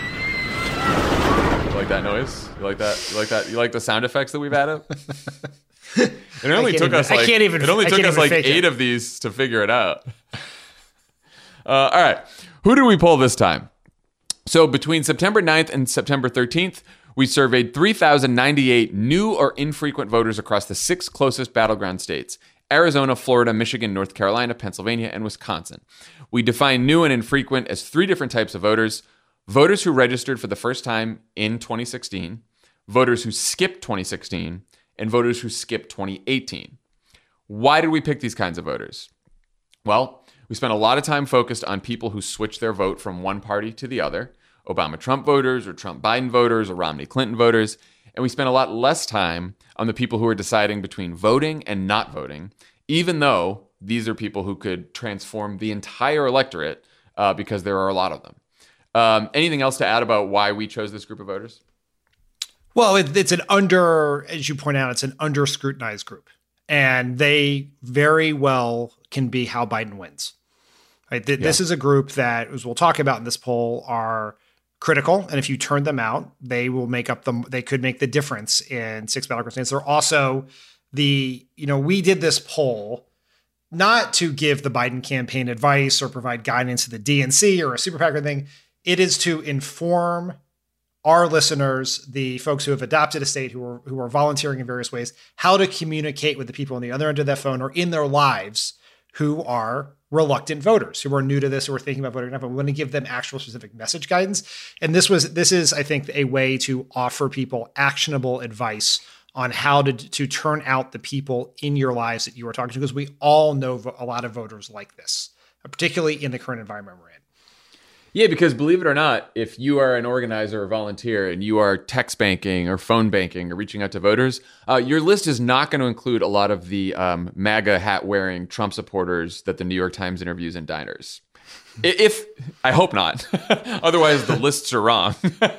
E: You like that noise? You like that? You like that? You like the sound effects that we've added? It only took us like 8 of these to figure it out. All right. Who did we poll this time? So between September 9th and September 13th, we surveyed 3,098 new or infrequent voters across the 6 closest battleground states: Arizona, Florida, Michigan, North Carolina, Pennsylvania, and Wisconsin. We define new and infrequent as 3 different types of voters: voters who registered for the first time in 2016, voters who skipped 2016, and voters who skipped 2018. Why did we pick these kinds of voters? Well, we spent a lot of time focused on people who switched their vote from one party to the other: Obama-Trump voters, or Trump-Biden voters, or Romney-Clinton voters. And we spent a lot less time on the people who are deciding between voting and not voting, even though these are people who could transform the entire electorate because there are a lot of them. Anything else to add about why we chose this group of voters?
F: Well, it's as you point out, it's an under-scrutinized group. And they very well can be how Biden wins. Right? This is a group that, as we'll talk about in this poll, are critical. And if you turn them out, they will they could make the difference in 6 battleground states. They're also we did this poll not to give the Biden campaign advice or provide guidance to the DNC or a super PAC or anything. It is to inform our listeners, the folks who have adopted a state, who are volunteering in various ways, how to communicate with the people on the other end of that phone or in their lives who are reluctant voters, who are new to this, who are thinking about voting. We want to give them actual specific message guidance. And this is, I think, a way to offer people actionable advice on how to turn out the people in your lives that you are talking to, because we all know a lot of voters like this, particularly in the current environment we're in.
E: Yeah, because believe it or not, if you are an organizer or volunteer and you are text banking or phone banking or reaching out to voters, your list is not going to include a lot of the MAGA hat-wearing Trump supporters that the New York Times interviews in diners. I hope not. Otherwise, the lists are wrong.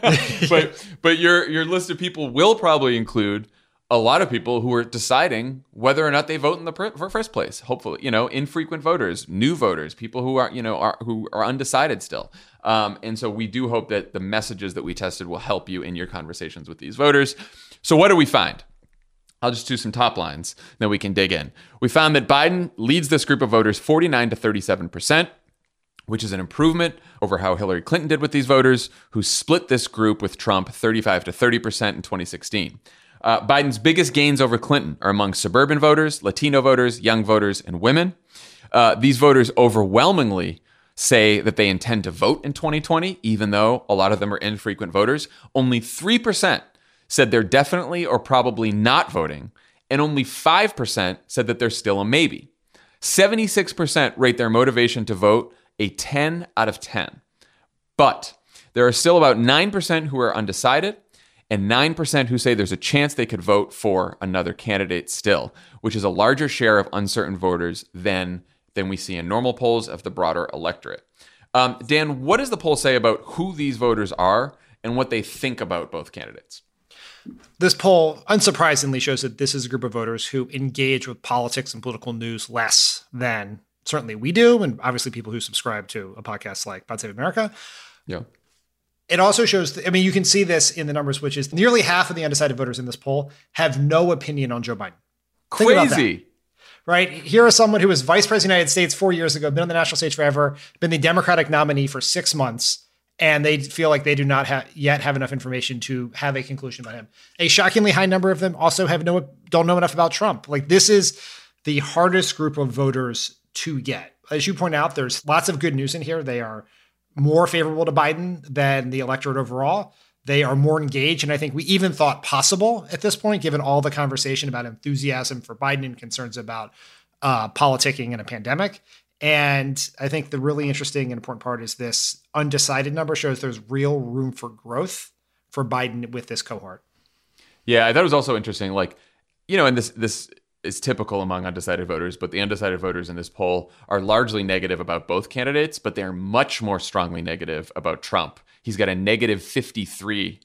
E: but your list of people will probably include a lot of people who are deciding whether or not they vote in the first place. Hopefully, infrequent voters, new voters, people who are undecided still. And so we do hope that the messages that we tested will help you in your conversations with these voters. So what do we find? I'll just do some top lines, then we can dig in. We found that Biden leads this group of voters 49 to 37%, which is an improvement over how Hillary Clinton did with these voters, who split this group with Trump 35 to 30% in 2016. Biden's biggest gains over Clinton are among suburban voters, Latino voters, young voters, and women. These voters overwhelmingly say that they intend to vote in 2020, even though a lot of them are infrequent voters. Only 3% said they're definitely or probably not voting, and only 5% said that they're still a maybe. 76% rate their motivation to vote a 10 out of 10. But there are still about 9% who are undecided, and 9% who say there's a chance they could vote for another candidate still, which is a larger share of uncertain voters than we see in normal polls of the broader electorate. Dan, what does the poll say about who these voters are and what they think about both candidates?
F: This poll, unsurprisingly, shows that this is a group of voters who engage with politics and political news less than certainly we do, and obviously people who subscribe to a podcast like Pod Save America.
E: Yeah.
F: It also shows, you can see this in the numbers, which is nearly half of the undecided voters in this poll have no opinion on Joe Biden.
E: Crazy.
F: Right? Here is someone who was vice president of the United States 4 years ago, been on the national stage forever, been the Democratic nominee for 6 months, and they feel like they do not yet have enough information to have a conclusion about him. A shockingly high number of them also don't know enough about Trump. This is the hardest group of voters to get. As you point out, there's lots of good news in here. They are more favorable to Biden than the electorate overall. They are more engaged, and I think we even thought possible at this point, given all the conversation about enthusiasm for Biden and concerns about politicking in a pandemic. And I think the really interesting and important part is this undecided number shows there's real room for growth for Biden with this cohort.
E: Yeah, I thought it was also interesting, and this is typical among undecided voters, but the undecided voters in this poll are largely negative about both candidates, but they're much more strongly negative about Trump. He's got a negative 53%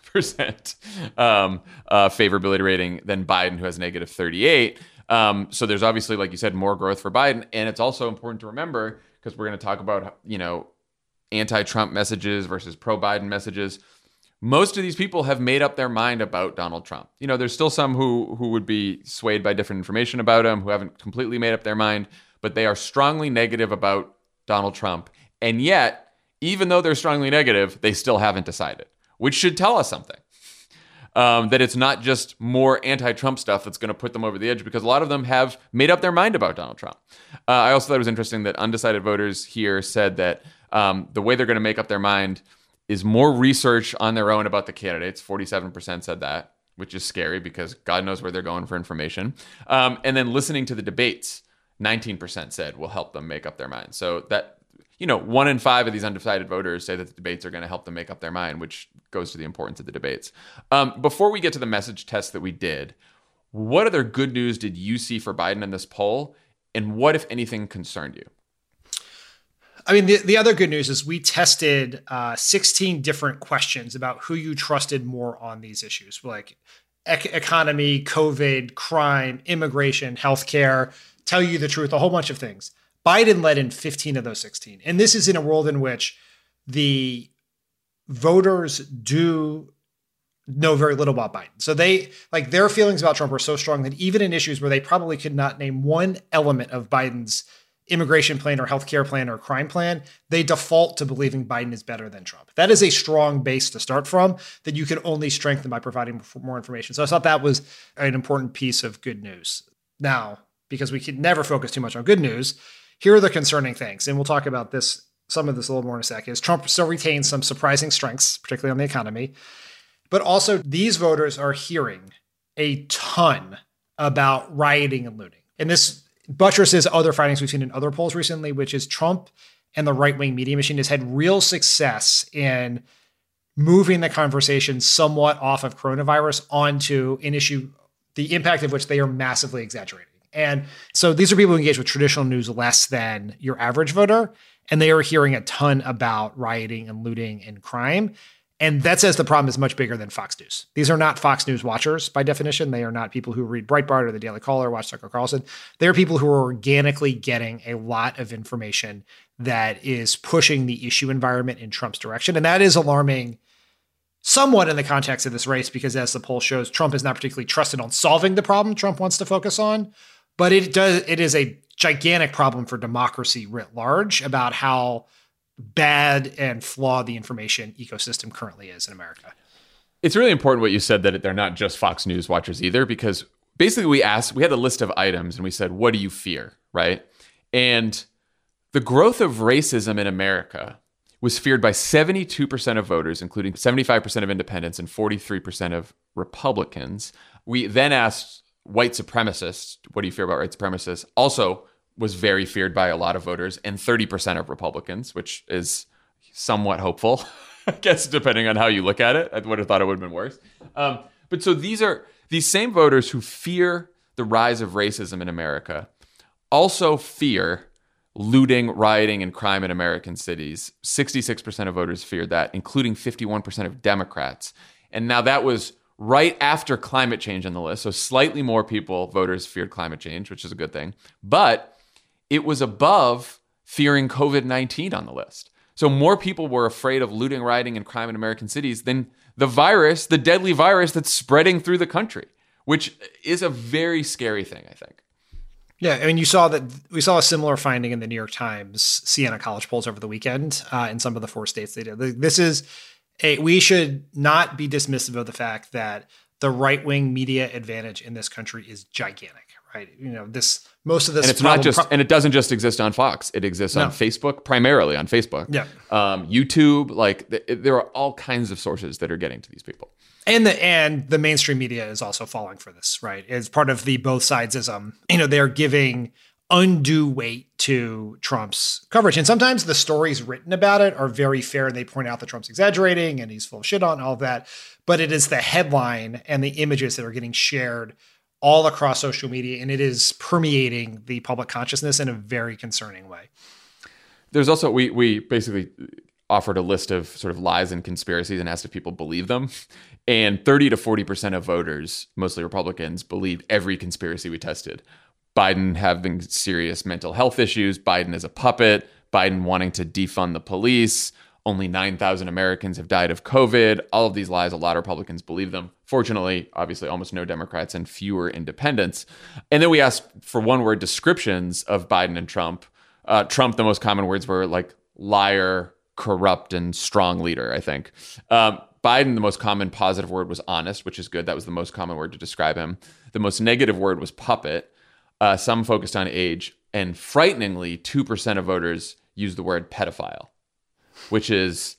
E: favorability rating than Biden, who has negative 38. So there's obviously, like you said, more growth for Biden. And it's also important to remember, because we're going to talk about, anti-Trump messages versus pro-Biden messages. Most of these people have made up their mind about Donald Trump. There's still some who would be swayed by different information about him, who haven't completely made up their mind, but they are strongly negative about Donald Trump. And yet, even though they're strongly negative, they still haven't decided, which should tell us something. That it's not just more anti-Trump stuff that's going to put them over the edge, because a lot of them have made up their mind about Donald Trump. I also thought it was interesting that undecided voters here said that the way they're going to make up their mind is more research on their own about the candidates. 47% said that, which is scary because God knows where they're going for information. And then listening to the debates, 19% said will help them make up their mind. So that, 1 in 5 of these undecided voters say that the debates are going to help them make up their mind, which goes to the importance of the debates. Before we get to the message test that we did, what other good news did you see for Biden in this poll? And what, if anything, concerned you?
F: The other good news is we tested 16 different questions about who you trusted more on these issues, like economy, COVID, crime, immigration, healthcare, tell you the truth, a whole bunch of things. Biden led in 15 of those 16. And this is in a world in which the voters do know very little about Biden. So their feelings about Trump are so strong that even in issues where they probably could not name one element of Biden's immigration plan or healthcare plan or crime plan, they default to believing Biden is better than Trump. That is a strong base to start from that you can only strengthen by providing more information. So I thought that was an important piece of good news. Now, because we can never focus too much on good news, here are the concerning things. And we'll talk about some of this a little more in a sec, is Trump still retains some surprising strengths, particularly on the economy. But also these voters are hearing a ton about rioting and looting. And this buttresses other findings we've seen in other polls recently, which is Trump and the right-wing media machine has had real success in moving the conversation somewhat off of coronavirus onto an issue, the impact of which they are massively exaggerating. And so these are people who engage with traditional news less than your average voter, and they are hearing a ton about rioting and looting and crime. And that says the problem is much bigger than Fox News. These are not Fox News watchers by definition. They are not people who read Breitbart or the Daily Caller or watch Tucker Carlson. They are people who are organically getting a lot of information that is pushing the issue environment in Trump's direction. And that is alarming somewhat in the context of this race, because as the poll shows, Trump is not particularly trusted on solving the problem Trump wants to focus on. But it is a gigantic problem for democracy writ large about how bad and flawed the information ecosystem currently is in America.
E: It's really important what you said, that they're not just Fox News watchers either, because basically we had a list of items and we said, what do you fear, right? And the growth of racism in America was feared by 72% of voters, including 75% of independents and 43% of Republicans. We then asked white supremacists, what do you fear about white supremacists? Also was very feared by a lot of voters, and 30% of Republicans, which is somewhat hopeful, I guess, depending on how you look at it. I would have thought it would have been worse. But so these are these same voters who fear the rise of racism in America also fear looting, rioting, and crime in American cities. 66% of voters feared that, including 51% of Democrats. And now that was right after climate change on the list. So slightly more voters feared climate change, which is a good thing. But it was above fearing COVID-19 on the list. So more people were afraid of looting, rioting, and crime in American cities than the virus, the deadly virus that's spreading through the country, which is a very scary thing, I think.
F: Yeah, I mean, we saw a similar finding in the New York Times Siena College polls over the weekend in some of the 4 states they did. We should not be dismissive of the fact that the right-wing media advantage in this country is gigantic, right? You know, most of this,
E: and it's not just, and it doesn't just exist on Fox. It exists on Facebook, primarily on Facebook.
F: Yeah,
E: YouTube. There are all kinds of sources that are getting to these people.
F: And the mainstream media is also falling for this, right? As part of the both sidesism. You know, they're giving undue weight to Trump's coverage. And sometimes the stories written about it are very fair. And they point out that Trump's exaggerating and he's full of shit on all of that. But it is the headline and the images that are getting shared all across social media. And it is permeating the public consciousness in a very concerning way.
E: There's also, we basically offered a list of sort of lies and conspiracies and asked if people believe them. And 30 to 40% of voters, mostly Republicans, believed every conspiracy we tested. Biden having serious mental health issues, Biden as a puppet, Biden wanting to defund the police, only 9,000 Americans have died of COVID. All of these lies, a lot of Republicans believe them. Fortunately, obviously, almost no Democrats and fewer independents. And then we asked for one-word descriptions of Biden and Trump. Trump, the most common words were like liar, corrupt, and strong leader, I think. Biden, the most common positive word was honest, which is good. That was the most common word to describe him. The most negative word was puppet. Some focused on age, and frighteningly, 2% of voters used the word pedophile, which is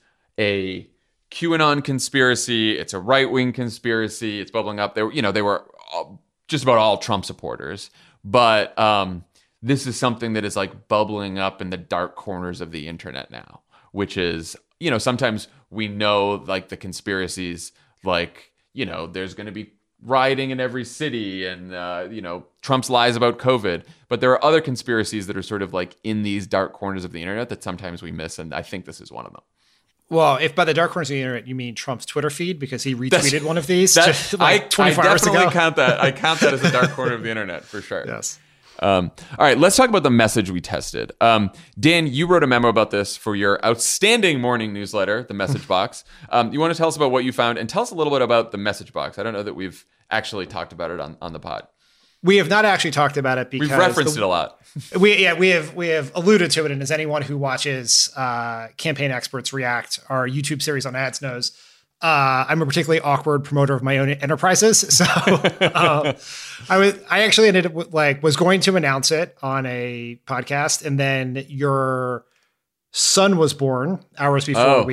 E: a QAnon conspiracy. It's a right-wing conspiracy. It's bubbling up. They were just about all Trump supporters, but this is something that is like bubbling up in the dark corners of the internet now, which is, sometimes we know like the conspiracies, like, there's going to be rioting in every city and, Trump's lies about COVID. But there are other conspiracies that are sort of like in these dark corners of the internet that sometimes we miss. And I think this is one of them.
F: Well, if by the dark corners of the internet, you mean Trump's Twitter feed, because he retweeted one of these like 24 hours ago.
E: I count that. I count that as a dark corner of the internet for sure.
F: Yes.
E: All right, let's talk about the message we tested. Dan, you wrote a memo about this for your outstanding morning newsletter, The Message Box. You want to tell us about what you found and tell us a little bit about The Message Box? I don't know that we've actually talked about it on the pod.
F: We have not actually talked about it because
E: we've referenced it a lot.
F: We have alluded to it, and as anyone who watches Campaign Experts React, our YouTube series on ads, knows, I'm a particularly awkward promoter of my own enterprises. So I actually ended up with, was going to announce it on a podcast, and then your son was born hours before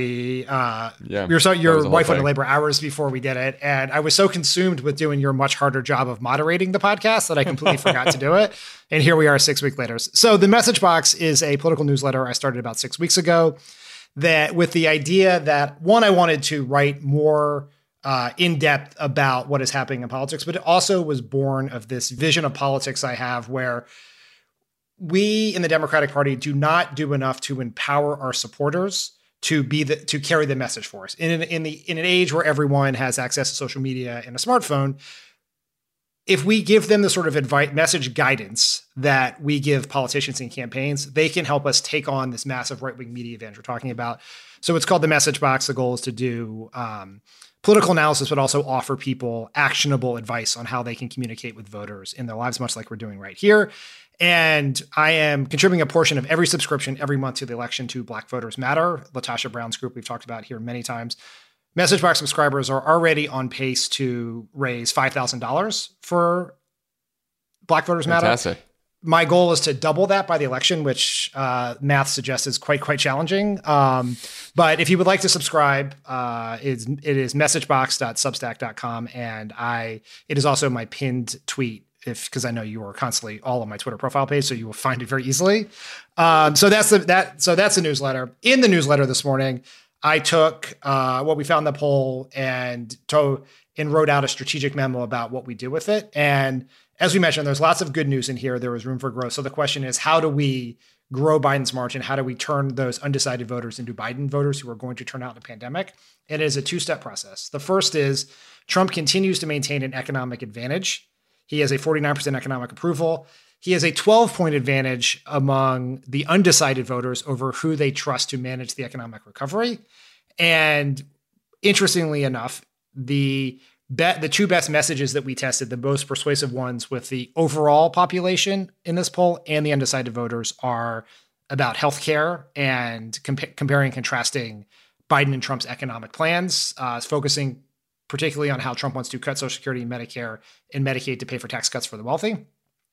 F: your wife went to labor hours before we did it. And I was so consumed with doing your much harder job of moderating the podcast that I completely forgot to do it. And here we are 6 weeks later. So the Message Box is a political newsletter I started about 6 weeks ago, that with the idea that, one, I wanted to write more in depth about what is happening in politics, but it also was born of this vision of politics I have, where we in the Democratic Party do not do enough to empower our supporters to carry the message for us. In an age where everyone has access to social media and a smartphone, if we give them the sort of message guidance that we give politicians in campaigns, they can help us take on this massive right-wing media advantage we're talking about. So it's called the Message Box. The goal is to do political analysis, but also offer people actionable advice on how they can communicate with voters in their lives, much like we're doing right here. And I am contributing a portion of every subscription every month to the election to Black Voters Matter, LaTosha Brown's group we've talked about here many times. Message Box subscribers are already on pace to raise $5,000 for Black Voters Matter.
E: Fantastic.
F: My goal is to double that by the election, which math suggests is quite challenging. But if you would like to subscribe, it is messagebox.substack.com. And it is also my pinned tweet, because I know you are constantly all on my Twitter profile page, so you will find it very easily. So that's the newsletter. In the newsletter this morning, I took what we found in the poll and wrote out a strategic memo about what we do with it. And as we mentioned, there's lots of good news in here. There was room for growth. So the question is, how do we grow Biden's margin? How do we turn those undecided voters into Biden voters who are going to turn out in a pandemic? And it is a two-step process. The first is Trump continues to maintain an economic advantage. He has a 49% economic approval. He has a 12-point advantage among the undecided voters over who they trust to manage the economic recovery. And interestingly enough, the two best messages that we tested, the most persuasive ones with the overall population in this poll and the undecided voters, are about healthcare and comparing and contrasting Biden and Trump's economic plans, focusing particularly on how Trump wants to cut Social Security, Medicare, and Medicaid to pay for tax cuts for the wealthy.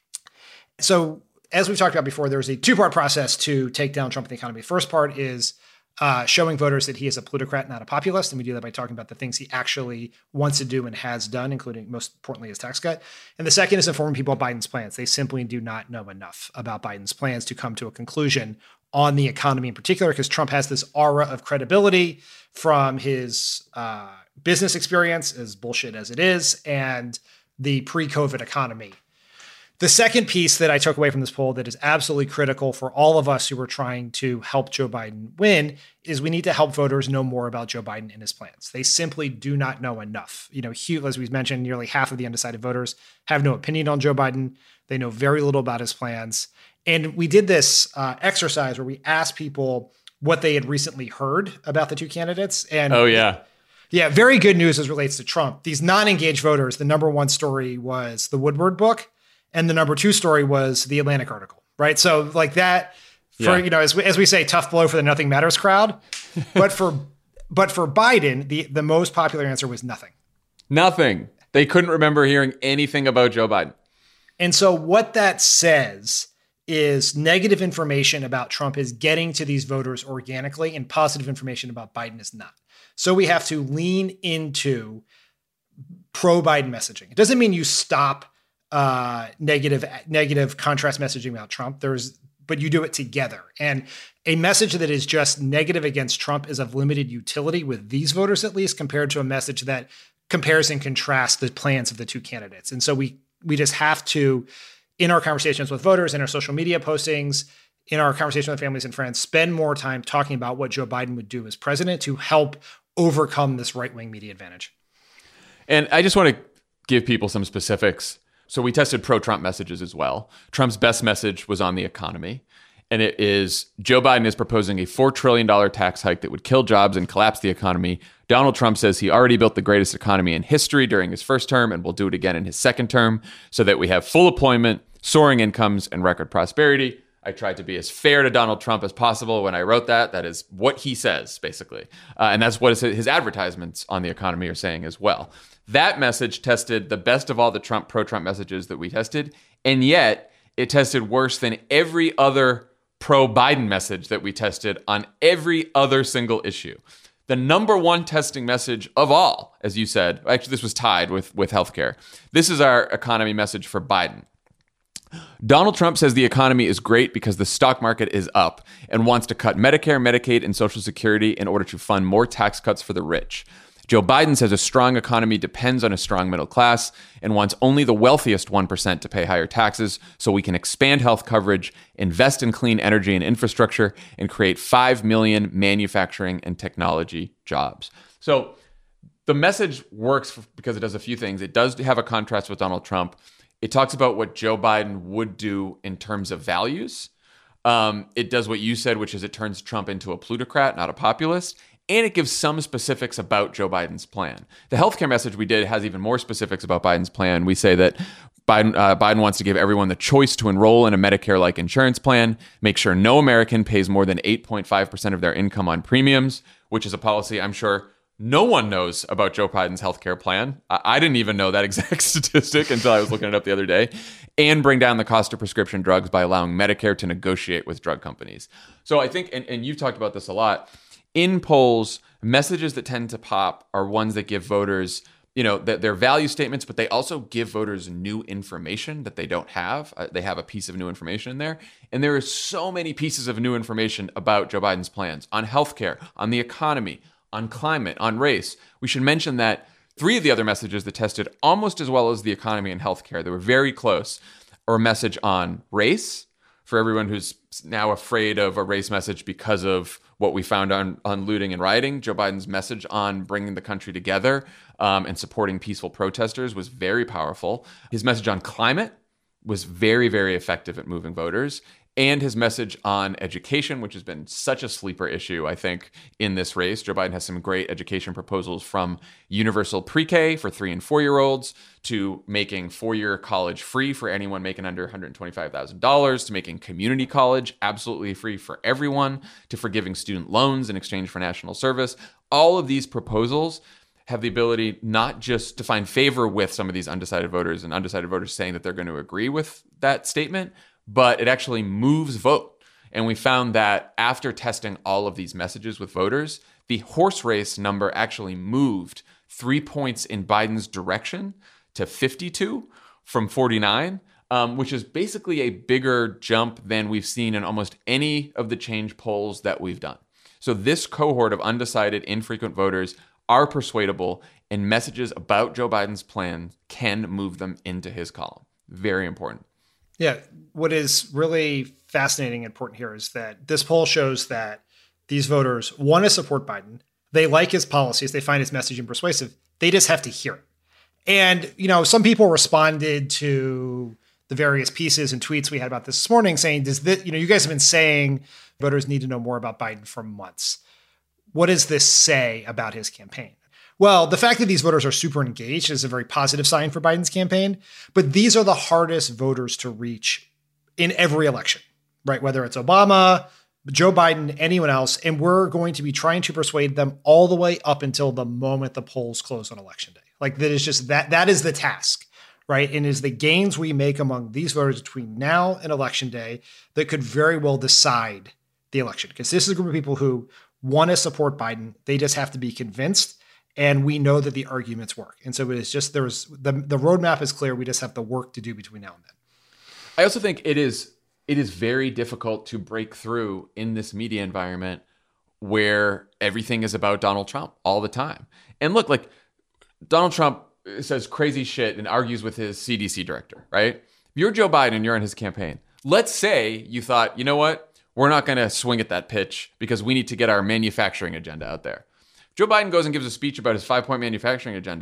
F: So as we've talked about before, there's a two-part process to take down Trump and the economy. The first part is showing voters that he is a plutocrat, not a populist. And we do that by talking about the things he actually wants to do and has done, including, most importantly, his tax cut. And the second is informing people of Biden's plans. They simply do not know enough about Biden's plans to come to a conclusion on the economy in particular, because Trump has this aura of credibility from his business experience, as bullshit as it is, and the pre-COVID economy. The second piece that I took away from this poll that is absolutely critical for all of us who are trying to help Joe Biden win is we need to help voters know more about Joe Biden and his plans. They simply do not know enough. As we mentioned, nearly half of the undecided voters have no opinion on Joe Biden. They know very little about his plans. And we did this exercise where we asked people what they had recently heard about the two candidates. And yeah, very good news as relates to Trump. These non-engaged voters, the number one story was the Woodward book, and the number two story was the Atlantic article, right? So like that, as we say, tough blow for the Nothing Matters crowd. But for Biden, the most popular answer was nothing.
E: Nothing. They couldn't remember hearing anything about Joe Biden.
F: And so what that says is negative information about Trump is getting to these voters organically, and positive information about Biden is not. So we have to lean into pro-Biden messaging. It doesn't mean you stop negative contrast messaging about Trump. But you do it together. And a message that is just negative against Trump is of limited utility with these voters, at least, compared to a message that compares and contrasts the plans of the two candidates. And so we just have to, in our conversations with voters, in our social media postings, in our conversation with families and friends, spend more time talking about what Joe Biden would do as president to help overcome this right-wing media advantage.
E: And I just want to give people some specifics. So we tested pro-Trump messages as well. Trump's best message was on the economy. And it is Joe Biden is proposing a $4 trillion tax hike that would kill jobs and collapse the economy. Donald Trump says he already built the greatest economy in history during his first term and will do it again in his second term so that we have full employment, soaring incomes, and record prosperity. I tried to be as fair to Donald Trump as possible when I wrote that. That is what he says, basically. And that's what his advertisements on the economy are saying as well. That message tested the best of all the pro-Trump messages that we tested, and yet it tested worse than every other pro-Biden message that we tested on every other single issue. The number one testing message of all, as you said, actually this was tied with healthcare. This is our economy message for Biden. Donald Trump says the economy is great because the stock market is up and wants to cut Medicare, Medicaid, and Social Security in order to fund more tax cuts for the rich. Joe Biden says a strong economy depends on a strong middle class and wants only the wealthiest 1% to pay higher taxes so we can expand health coverage, invest in clean energy and infrastructure, and create 5 million manufacturing and technology jobs. So the message works because it does a few things. It does have a contrast with Donald Trump. It talks about what Joe Biden would do in terms of values. It does what you said, which is it turns Trump into a plutocrat, not a populist. And it gives some specifics about Joe Biden's plan. The healthcare message we did has even more specifics about Biden's plan. We say that Biden wants to give everyone the choice to enroll in a Medicare-like insurance plan, make sure no American pays more than 8.5% of their income on premiums, which is a policy I'm sure no one knows about Joe Biden's healthcare plan. I didn't even know that exact statistic until I was looking it up the other day. And bring down the cost of prescription drugs by allowing Medicare to negotiate with drug companies. So I think, and you've talked about this a lot, in polls, messages that tend to pop are ones that give voters, their value statements, but they also give voters new information that they don't have. They have a piece of new information in there. And there are so many pieces of new information about Joe Biden's plans on healthcare, on the economy, on climate, on race. We should mention that 3 of the other messages that tested almost as well as the economy and healthcare, they were very close, are a message on race, for everyone who's now afraid of a race message because of what we found on looting and rioting. Joe Biden's message on bringing the country together and supporting peaceful protesters was very powerful. His message on climate was very, very effective at moving voters. And his message on education, which has been such a sleeper issue, I think, in this race. Joe Biden has some great education proposals, from universal pre-K for 3- and 4-year-olds to making 4-year college free for anyone making under $125,000, to making community college absolutely free for everyone, to forgiving student loans in exchange for national service. All of these proposals have the ability not just to find favor with some of these undecided voters and undecided voters saying that they're going to agree with that statement, but it actually moves vote. And we found that after testing all of these messages with voters, the horse race number actually moved 3 points in Biden's direction to 52 from 49, which is basically a bigger jump than we've seen in almost any of the change polls that we've done. So this cohort of undecided, infrequent voters are persuadable, and messages about Joe Biden's plan can move them into his column. Very important.
F: Yeah. What is really fascinating and important here is that this poll shows that these voters want to support Biden. They like his policies. They find his messaging persuasive. They just have to hear it. And, some people responded to the various pieces and tweets we had about this morning saying, you guys have been saying voters need to know more about Biden for months. What does this say about his campaign? Well, the fact that these voters are super engaged is a very positive sign for Biden's campaign, but these are the hardest voters to reach in every election, right? Whether it's Obama, Joe Biden, anyone else, and we're going to be trying to persuade them all the way up until the moment the polls close on election day. Like, that is just that is the task, right? And is the gains we make among these voters between now and election day that could very well decide the election. Because this is a group of people who want to support Biden. They just have to be convinced. And we know that the arguments work. And so it's just, the roadmap is clear. We just have the work to do between now and then.
E: I also think it is very difficult to break through in this media environment where everything is about Donald Trump all the time. And look, like, Donald Trump says crazy shit and argues with his CDC director, right? If you're Joe Biden and you're in his campaign, let's say you thought, you know what? We're not going to swing at that pitch because we need to get our manufacturing agenda out there. Joe Biden goes and gives a speech about his 5-point manufacturing agenda.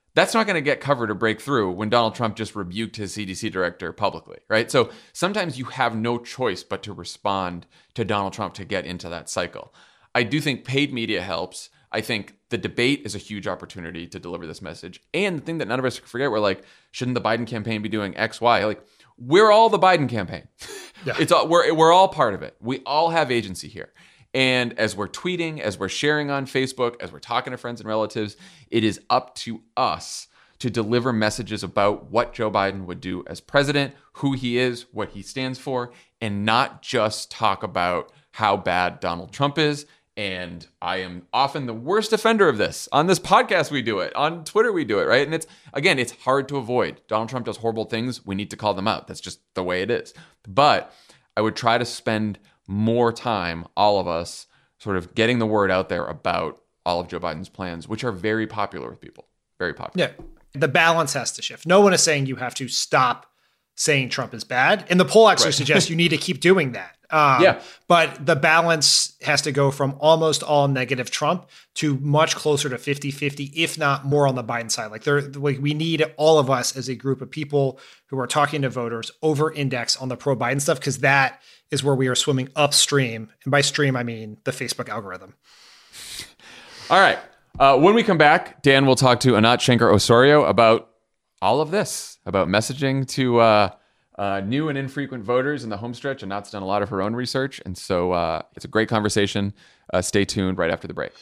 E: That's not going to get covered or break through when Donald Trump just rebuked his CDC director publicly, right? So sometimes you have no choice but to respond to Donald Trump to get into that cycle. I do think paid media helps. I think the debate is a huge opportunity to deliver this message. And the thing that none of us forget, we're like, shouldn't the Biden campaign be doing X, Y? Like, we're all the Biden campaign. Yeah. We're all part of it. We all have agency here. And as we're tweeting, as we're sharing on Facebook, as we're talking to friends and relatives, it is up to us to deliver messages about what Joe Biden would do as president, who he is, what he stands for, and not just talk about how bad Donald Trump is. And I am often the worst offender of this. On this podcast, we do it. On Twitter, we do it, right? And it's hard to avoid. Donald Trump does horrible things. We need to call them out. That's just the way it is. But I would try to spend more time, all of us, sort of getting the word out there about all of Joe Biden's plans, which are very popular with people. Very popular.
F: Yeah. The balance has to shift. No one is saying you have to stop saying Trump is bad. And the poll actually suggests you need to keep doing that. But the balance has to go from almost all negative Trump to much closer to 50-50, if not more on the Biden side. We need all of us as a group of people who are talking to voters over-index on the pro-Biden stuff, because that is where we are swimming upstream. And by stream, I mean the Facebook algorithm.
E: All right. When we come back, Dan will talk to Anat Shenker-Osorio about all of this, about messaging to new and infrequent voters in the homestretch. Anat's done a lot of her own research. And so it's a great conversation. Stay tuned right after the break.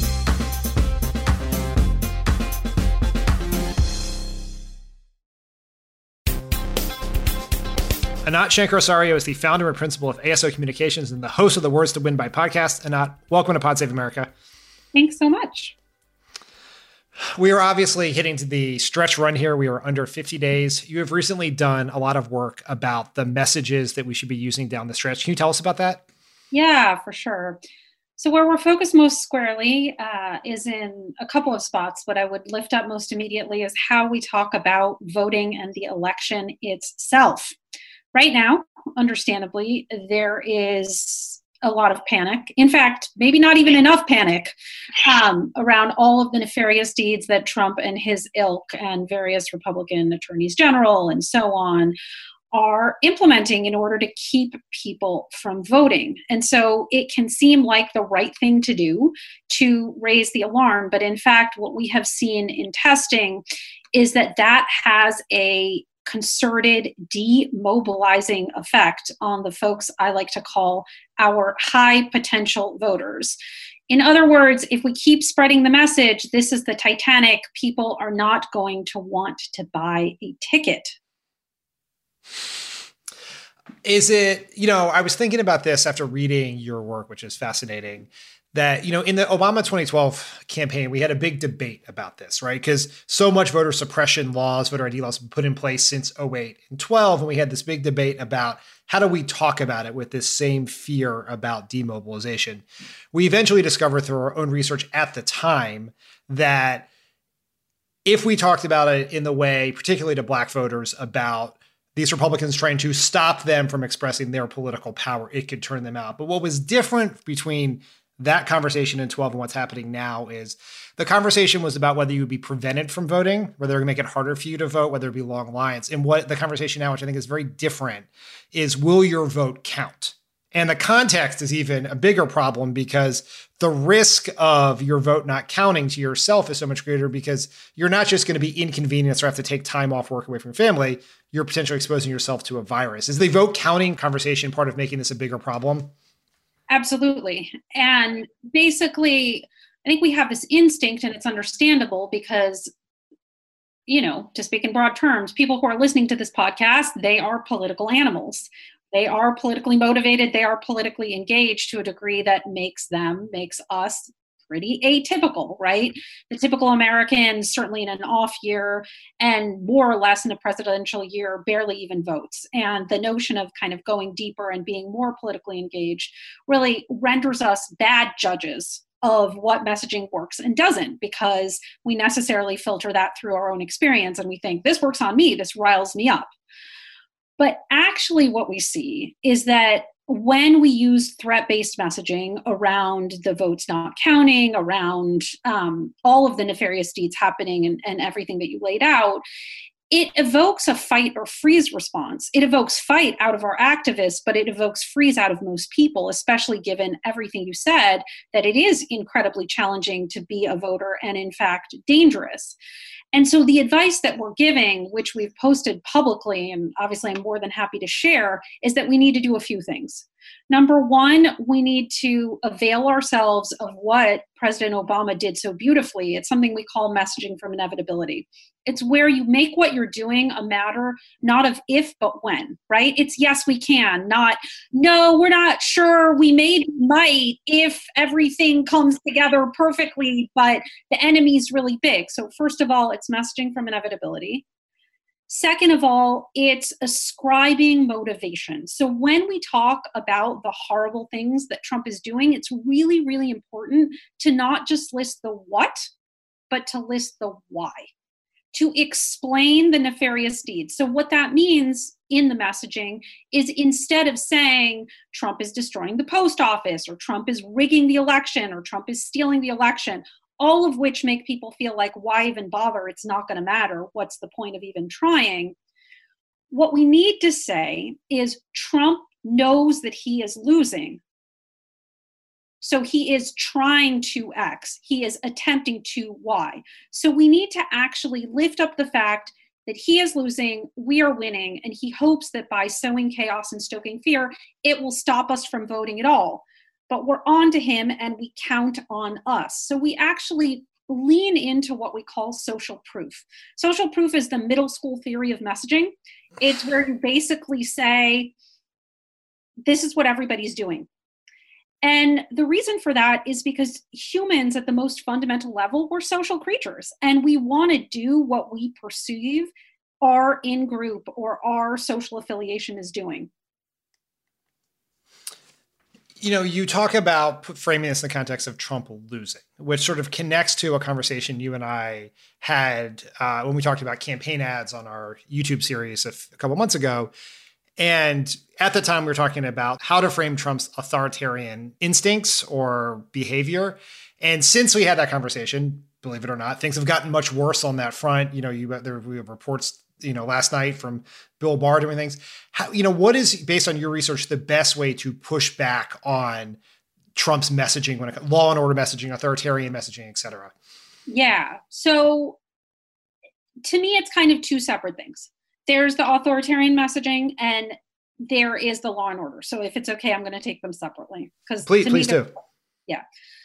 F: Anat Shenker-Osorio is the founder and principal of ASO Communications and the host of the Words to Win by podcast. Anat, welcome to Pod Save America.
K: Thanks so much.
F: We are obviously hitting to the stretch run here. We are under 50 days. You have recently done a lot of work about the messages that we should be using down the stretch. Can you tell us about that?
K: Yeah, for sure. So where we're focused most squarely is in a couple of spots. What I would lift up most immediately is how we talk about voting and the election itself. Right now, understandably, there is a lot of panic. In fact, maybe not even enough panic around all of the nefarious deeds that Trump and his ilk and various Republican attorneys general and so on are implementing in order to keep people from voting. And so it can seem like the right thing to do to raise the alarm. But in fact, what we have seen in testing is that that has a concerted demobilizing effect on the folks I like to call our high potential voters. In other words, if we keep spreading the message, this is the Titanic, people are not going to want to buy a ticket.
F: Is it, I was thinking about this after reading your work, which is fascinating, that, in the Obama 2012 campaign, we had a big debate about this, right? Because so much voter suppression laws, voter ID laws have been put in place since 2008 and 12. And we had this big debate about how do we talk about it with this same fear about demobilization. We eventually discovered through our own research at the time that if we talked about it in the way, particularly to Black voters, about these Republicans trying to stop them from expressing their political power, it could turn them out. But what was different between that conversation in 12 and what's happening now is the conversation was about whether you would be prevented from voting, whether they're going to make it harder for you to vote, whether it be long lines. And what the conversation now, which I think is very different, is will your vote count? And the context is even a bigger problem because the risk of your vote not counting to yourself is so much greater because you're not just going to be inconvenienced or have to take time off work away from your family. You're potentially exposing yourself to a virus. Is the vote counting conversation part of making this a bigger problem?
K: Absolutely. And basically, I think we have this instinct, and it's understandable because, to speak in broad terms, people who are listening to this podcast, they are political animals. They are politically motivated. They are politically engaged to a degree that makes us pretty atypical, right? The typical American, certainly in an off year and more or less in a presidential year, barely even votes. And the notion of kind of going deeper and being more politically engaged really renders us bad judges of what messaging works and doesn't, because we necessarily filter that through our own experience and we think this works on me, this riles me up. But actually what we see is that when we use threat-based messaging around the votes not counting, around all of the nefarious deeds happening and everything that you laid out, it evokes a fight or freeze response. It evokes fight out of our activists, but it evokes freeze out of most people, especially given everything you said, that it is incredibly challenging to be a voter and, in fact, dangerous. And so the advice that we're giving, which we've posted publicly, and obviously I'm more than happy to share, is that we need to do a few things. Number one, we need to avail ourselves of what President Obama did so beautifully. It's something we call messaging from inevitability. It's where you make what you're doing a matter not of if, but when, right? It's yes, we can, not no, we're not sure, we might if everything comes together perfectly, but the enemy's really big. So first of all, it's messaging from inevitability. Second of all, it's ascribing motivation. So when we talk about the horrible things that Trump is doing, it's really, really important to not just list the what, but to list the why, to explain the nefarious deeds. So what that means in the messaging is, instead of saying Trump is destroying the post office, or Trump is rigging the election, or Trump is stealing the election, all of which make people feel like, why even bother? It's not going to matter. What's the point of even trying? What we need to say is Trump knows that he is losing. So he is trying to X. He is attempting to Y. So we need to actually lift up the fact that he is losing, we are winning, and he hopes that by sowing chaos and stoking fear, it will stop us from voting at all. But we're on to him, and we count on us. So we actually lean into what we call social proof. Social proof is the middle school theory of messaging. It's where you basically say, this is what everybody's doing. And the reason for that is because humans at the most fundamental level, we're social creatures, and we want to do what we perceive our in-group or our social affiliation is doing.
F: You know, you talk about framing this in the context of Trump losing, which sort of connects to a conversation you and I had when we talked about campaign ads on our YouTube series a couple months ago. And at the time, we were talking about how to frame Trump's authoritarian instincts or behavior. And since we had that conversation, believe it or not, things have gotten much worse on that front. You know, we have reports, last night from Bill Barr doing things. How, what is, based on your research, the best way to push back on Trump's messaging when it comes law and order messaging, authoritarian messaging, et cetera?
K: Yeah. So to me, it's kind of two separate things. There's the authoritarian messaging and there is the law and order. So if it's okay, I'm going to take them separately.
F: Please do.
K: Yeah.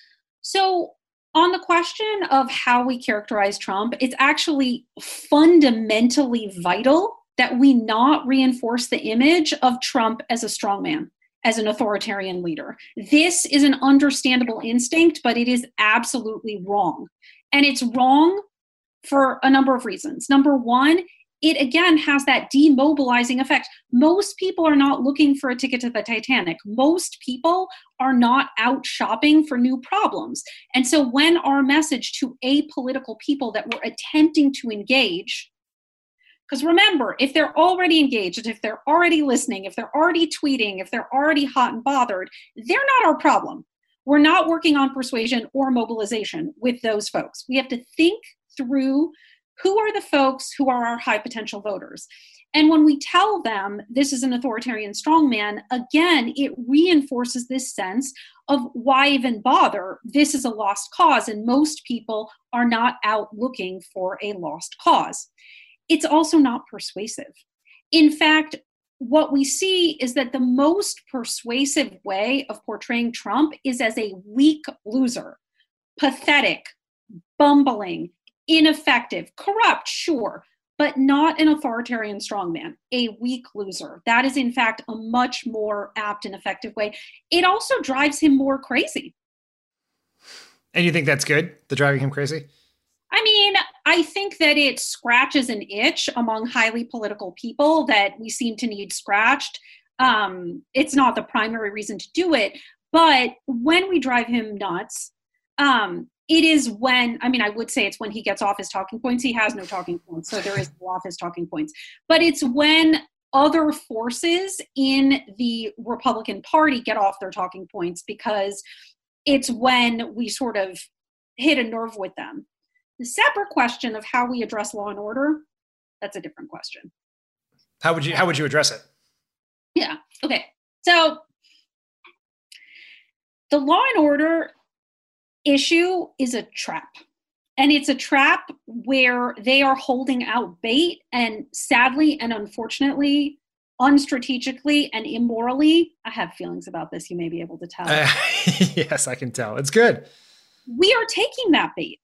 K: So on the question of how we characterize Trump, it's actually fundamentally vital that we not reinforce the image of Trump as a strongman, as an authoritarian leader. This is an understandable instinct, but it is absolutely wrong. And it's wrong for a number of reasons. Number one, it again has that demobilizing effect. Most people are not looking for a ticket to the Titanic. Most people are not out shopping for new problems. And so when our message to apolitical people that we're attempting to engage, because remember, if they're already engaged, if they're already listening, if they're already tweeting, if they're already hot and bothered, they're not our problem. We're not working on persuasion or mobilization with those folks. We have to think through who are the folks who are our high potential voters. And when we tell them this is an authoritarian strongman, again, it reinforces this sense of why even bother? This is a lost cause, and most people are not out looking for a lost cause. It's also not persuasive. In fact, what we see is that the most persuasive way of portraying Trump is as a weak loser, pathetic, bumbling, ineffective, corrupt, sure, but not an authoritarian strongman, a weak loser. That is, in fact, a much more apt and effective way. It also drives him more crazy.
F: And you think that's good, the driving him crazy?
K: I mean, I think that it scratches an itch among highly political people that we seem to need scratched. It's not the primary reason to do it, but when we drive him nuts, it is when, I would say it's when he gets off his talking points. He has no talking points, so there is no off his talking points. But it's when other forces in the Republican Party get off their talking points because it's when we sort of hit a nerve with them. The separate question of how we address law and order, that's a different question.
F: How would you address it?
K: Yeah. Okay. So the law and order issue is a trap. And it's a trap where they are holding out bait, and sadly and unfortunately, unstrategically and immorally, I have feelings about this, you may be able to tell.
F: Yes, I can tell. It's good.
K: We are taking that bait.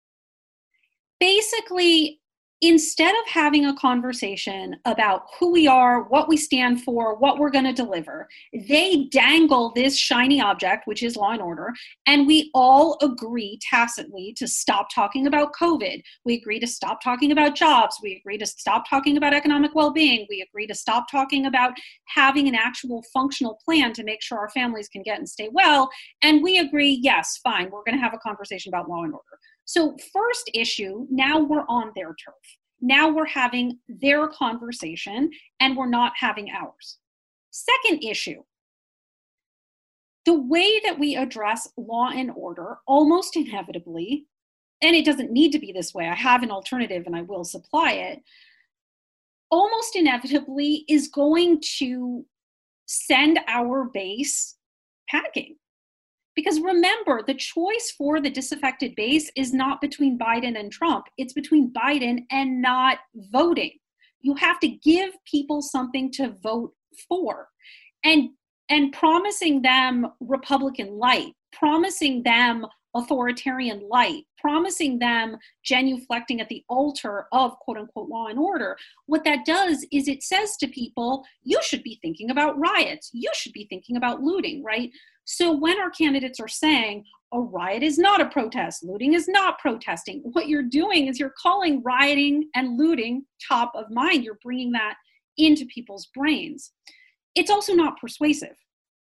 K: Basically, instead of having a conversation about who we are, what we stand for, what we're going to deliver, they dangle this shiny object, which is law and order, and we all agree tacitly to stop talking about COVID. We agree to stop talking about jobs. We agree to stop talking about economic well-being. We agree to stop talking about having an actual functional plan to make sure our families can get and stay well. And we agree, yes, fine, we're going to have a conversation about law and order. So first issue, now we're on their turf. Now we're having their conversation and we're not having ours. Second issue, the way that we address law and order almost inevitably, and it doesn't need to be this way, I have an alternative and I will supply it, almost inevitably is going to send our base panicking. Because remember, the choice for the disaffected base is not between Biden and Trump. It's between Biden and not voting. You have to give people something to vote for. And promising them Republican light, promising them authoritarian light, promising them genuflecting at the altar of quote unquote law and order, what that does is it says to people, you should be thinking about riots. You should be thinking about looting, right? So when our candidates are saying a riot is not a protest, looting is not protesting, what you're doing is you're calling rioting and looting top of mind. You're bringing that into people's brains. It's also not persuasive.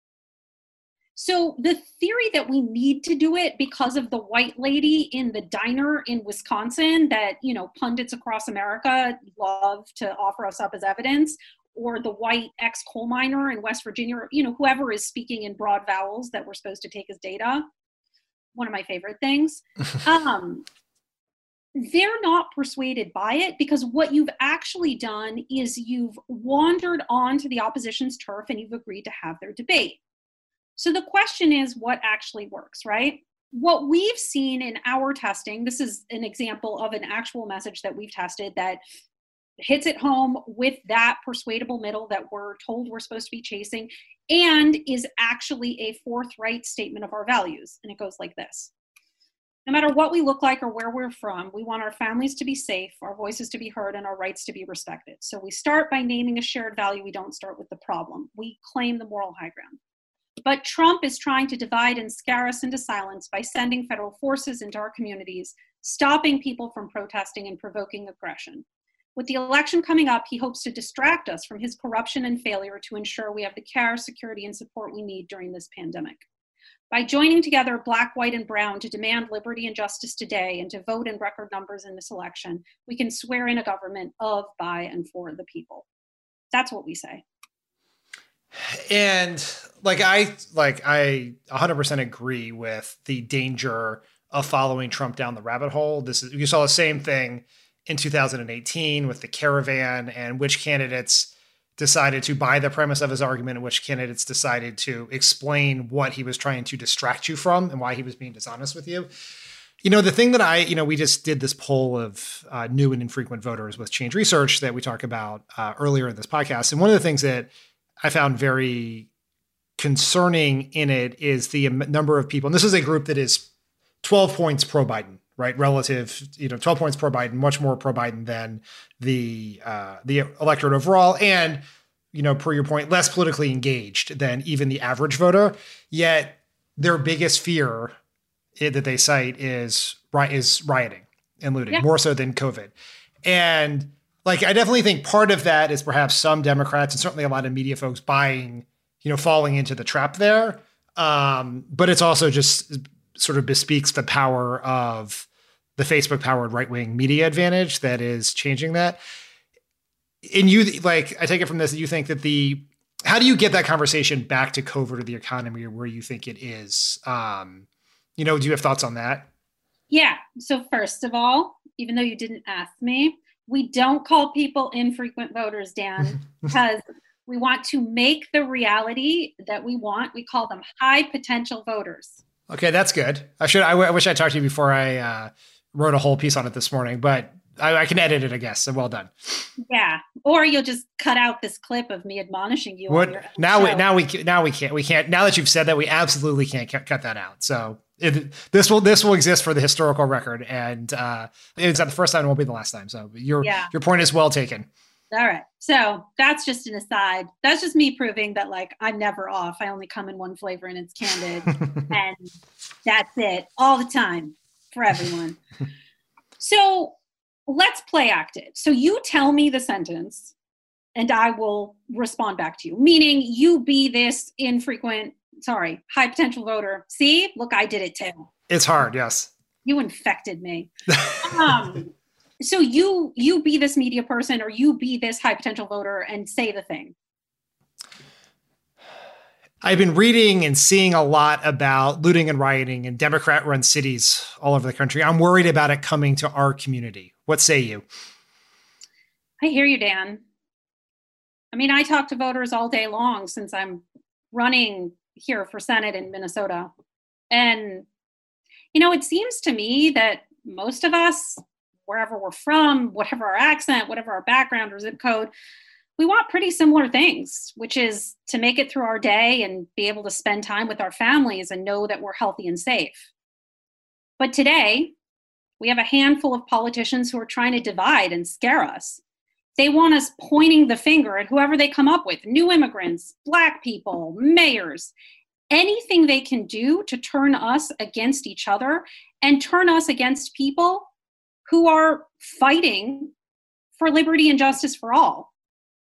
K: So the theory that we need to do it because of the white lady in the diner in Wisconsin that, you know, pundits across America love to offer us up as evidence, or the white ex-coal miner in West Virginia, or, you know, whoever is speaking in broad vowels that we're supposed to take as data, one of my favorite things, they're not persuaded by it because what you've actually done is you've wandered onto the opposition's turf and you've agreed to have their debate. So the question is what actually works, right? What we've seen in our testing, this is an example of an actual message that we've tested that hits it home with that persuadable middle that we're told we're supposed to be chasing and is actually a forthright statement of our values. And it goes like this. No matter what we look like or where we're from, we want our families to be safe, our voices to be heard, and our rights to be respected. So we start by naming a shared value. We don't start with the problem. We claim the moral high ground. But Trump is trying to divide and scare us into silence by sending federal forces into our communities, stopping people from protesting and provoking aggression. With the election coming up, he hopes to distract us from his corruption and failure to ensure we have the care, security, and support we need during this pandemic. By joining together Black, white, and brown to demand liberty and justice today and to vote in record numbers in this election, we can swear in a government of, by, and for the people. That's what we say.
F: And I 100% agree with the danger of following Trump down the rabbit hole. You saw the same thing in 2018 with the caravan and which candidates decided to buy the premise of his argument and which candidates decided to explain what he was trying to distract you from and why he was being dishonest with you. You know, the thing that we just did this poll of new and infrequent voters with Change Research that we talked about earlier in this podcast. And one of the things that I found very concerning in it is the number of people, and this is a group that is 12 points pro-Biden, right? Relative, 12 points pro-Biden, much more pro-Biden than the electorate overall. And, per your point, less politically engaged than even the average voter. Yet their biggest fear that they cite is rioting and looting, more so than COVID. And I definitely think part of that is perhaps some Democrats and certainly a lot of media folks buying, falling into the trap there. But it's also just sort of bespeaks the power of the Facebook-powered right-wing media advantage that is changing that. And you, like, I take it from this that you think that how do you get that conversation back to COVID or the economy or where you think it is? Do you have thoughts on that?
K: Yeah. So first of all, even though you didn't ask me, we don't call people infrequent voters, Dan, because we want to make the reality that we want. We call them high potential voters.
F: Okay, that's good. I wish I talked to you before I wrote a whole piece on it this morning, but I can edit it, I guess. So well done.
K: Yeah, or you'll just cut out this clip of me admonishing you.
F: Now we can't. Now that you've said that, we absolutely can't cut that out. So this will exist for the historical record, and it's not the first time, it won't be the last time. So your point is well taken.
K: All right. So that's just an aside. That's just me proving that, like, I'm never off. I only come in one flavor and it's Candid. And that's it all the time for everyone. So let's play active. So you tell me the sentence and I will respond back to you. Meaning you be this high potential voter. See, look, I did it too.
F: It's hard. Yes.
K: You infected me. So you be this media person or you be this high potential voter and say the thing.
F: I've been reading and seeing a lot about looting and rioting in Democrat-run cities all over the country. I'm worried about it coming to our community. What say you?
K: I hear you, Dan. I mean, I talk to voters all day long since I'm running here for Senate in Minnesota. And, it seems to me that most of us, wherever we're from, whatever our accent, whatever our background or zip code, we want pretty similar things, which is to make it through our day and be able to spend time with our families and know that we're healthy and safe. But today, we have a handful of politicians who are trying to divide and scare us. They want us pointing the finger at whoever they come up with, new immigrants, Black people, mayors, anything they can do to turn us against each other and turn us against people who are fighting for liberty and justice for all.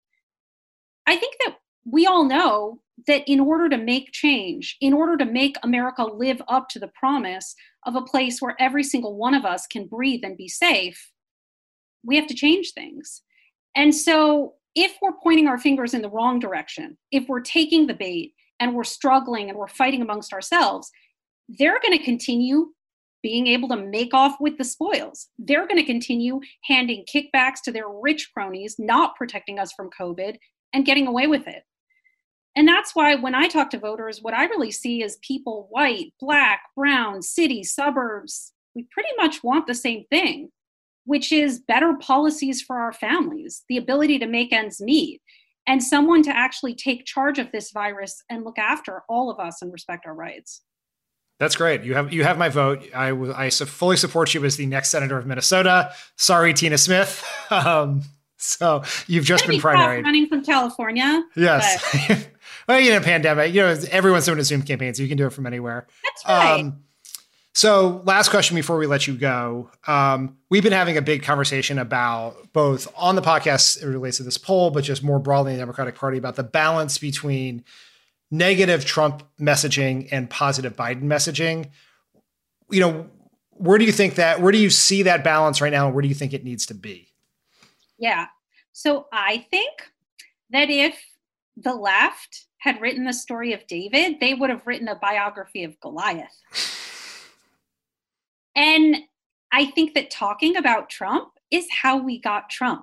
K: I think that we all know that in order to make change, in order to make America live up to the promise of a place where every single one of us can breathe and be safe, we have to change things. And so if we're pointing our fingers in the wrong direction, if we're taking the bait and we're struggling and we're fighting amongst ourselves, they're going to continue being able to make off with the spoils. They're going to continue handing kickbacks to their rich cronies, not protecting us from COVID and getting away with it. And that's why when I talk to voters, what I really see is people, white, Black, brown, cities, suburbs, we pretty much want the same thing, which is better policies for our families, the ability to make ends meet, and someone to actually take charge of this virus and look after all of us and respect our rights.
F: That's great. You have my vote. I fully support you as the next senator of Minnesota. Sorry, Tina Smith. So you've just been primaried.
K: Running from California.
F: Yes. Well, a pandemic, everyone's doing a Zoom campaign, so you can do it from anywhere.
K: That's right.
F: So last question before we let you go. We've been having a big conversation about both on the podcast, it relates to this poll, but just more broadly in the Democratic Party about the balance between negative Trump messaging and positive Biden messaging. Where do you see that balance right now? And where do you think it needs to be?
K: Yeah. So I think that if the left had written the story of David, they would have written a biography of Goliath. And I think that talking about Trump is how we got Trump.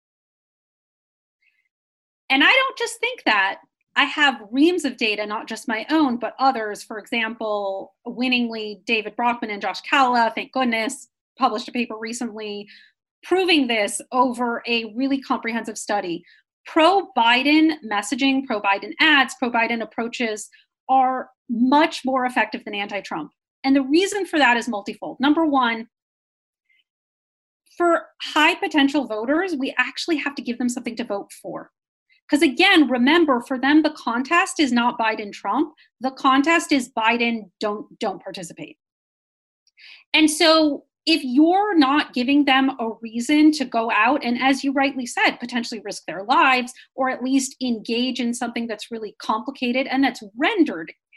K: And I don't just think that. I have reams of data, not just my own, but others. For example, winningly, David Brockman and Josh Calla, thank goodness, published a paper recently proving this over a really comprehensive study. Pro-Biden messaging, pro-Biden ads, pro-Biden approaches are much more effective than anti-Trump. And the reason for that is multifold. Number one, for high potential voters, we actually have to give them something to vote for. Because again, remember, for them, the contest is not Biden-Trump. The contest is Biden, don't participate. And so if you're not giving them a reason to go out and, as you rightly said, potentially risk their lives or at least engage in something that's really complicated and that's rendered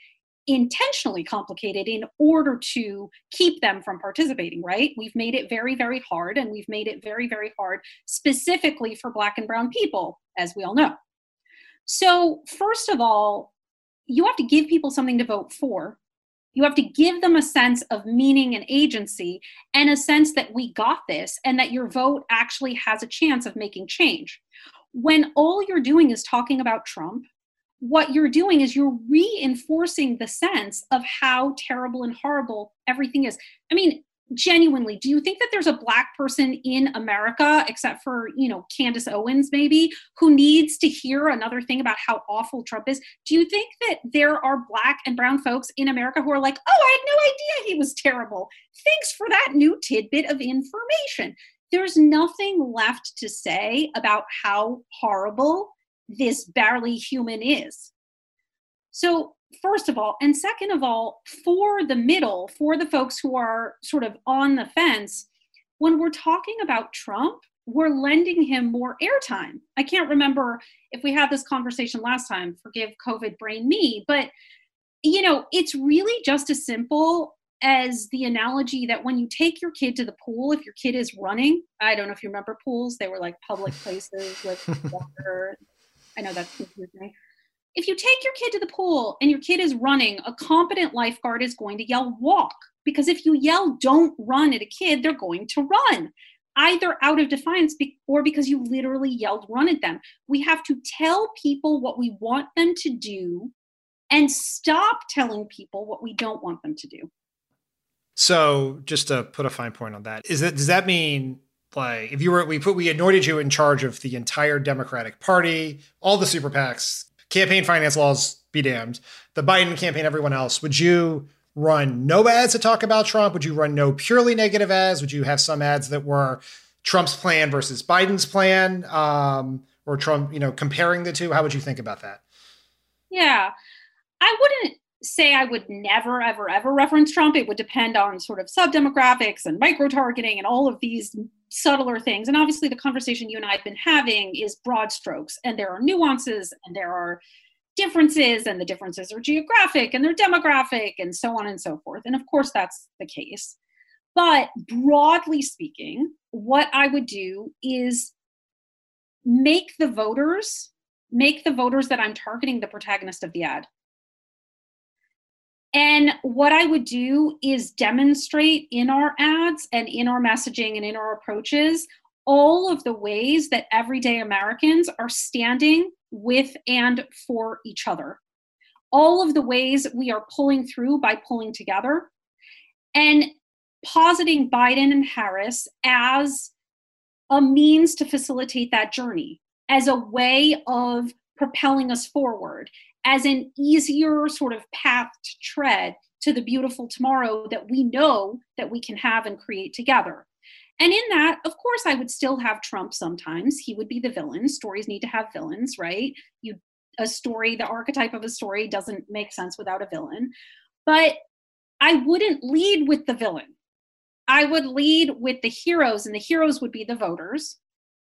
K: intentionally complicated in order to keep them from participating, right? We've made it very, very hard, and we've made it very, very hard specifically for Black and brown people, as we all know. So first of all, you have to give people something to vote for. You have to give them a sense of meaning and agency, and a sense that we got this, and that your vote actually has a chance of making change. When all you're doing is talking about Trump, what you're doing is you're reinforcing the sense of how terrible and horrible everything is. I mean, genuinely, do you think that there's a Black person in America, except for, Candace Owens maybe, who needs to hear another thing about how awful Trump is? Do you think that there are Black and brown folks in America who are like, oh, I had no idea he was terrible. Thanks for that new tidbit of information. There's nothing left to say about how horrible this barely human is. So first of all, and second of all, for the middle, for the folks who are sort of on the fence, when we're talking about Trump, we're lending him more airtime. I can't remember if we had this conversation last time, forgive COVID brain me, but it's really just as simple as the analogy that when you take your kid to the pool, if your kid is running, I don't know if you remember pools, they were like public places with water. I know that's confusing. If you take your kid to the pool and your kid is running, a competent lifeguard is going to yell, walk. Because if you yell, don't run at a kid, they're going to run. Either out of defiance or because you literally yelled, run at them. We have to tell people what we want them to do and stop telling people what we don't want them to do.
F: So just to put a fine point on that, does that mean, like, if we anointed you in charge of the entire Democratic Party, all the super PACs, campaign finance laws be damned, the Biden campaign, everyone else, would you run no ads to talk about Trump? Would you run no purely negative ads? Would you have some ads that were Trump's plan versus Biden's plan, or Trump, comparing the two? How would you think about that?
K: Yeah, I wouldn't say I would never, ever, ever reference Trump. It would depend on sort of sub-demographics and micro-targeting and all of these subtler things. And obviously the conversation you and I have been having is broad strokes, and there are nuances and there are differences, and the differences are geographic and they're demographic and so on and so forth. And of course that's the case. But broadly speaking, what I would do is make the voters that I'm targeting the protagonist of the ad. And what I would do is demonstrate in our ads and in our messaging and in our approaches all of the ways that everyday Americans are standing with and for each other. All of the ways we are pulling through by pulling together, and positing Biden and Harris as a means to facilitate that journey, as a way of propelling us forward, as an easier sort of path to tread to the beautiful tomorrow that we know that we can have and create together. And in that, of course, I would still have Trump sometimes. He would be the villain. Stories need to have villains, right? The archetype of a story doesn't make sense without a villain. But I wouldn't lead with the villain. I would lead with the heroes, and the heroes would be the voters.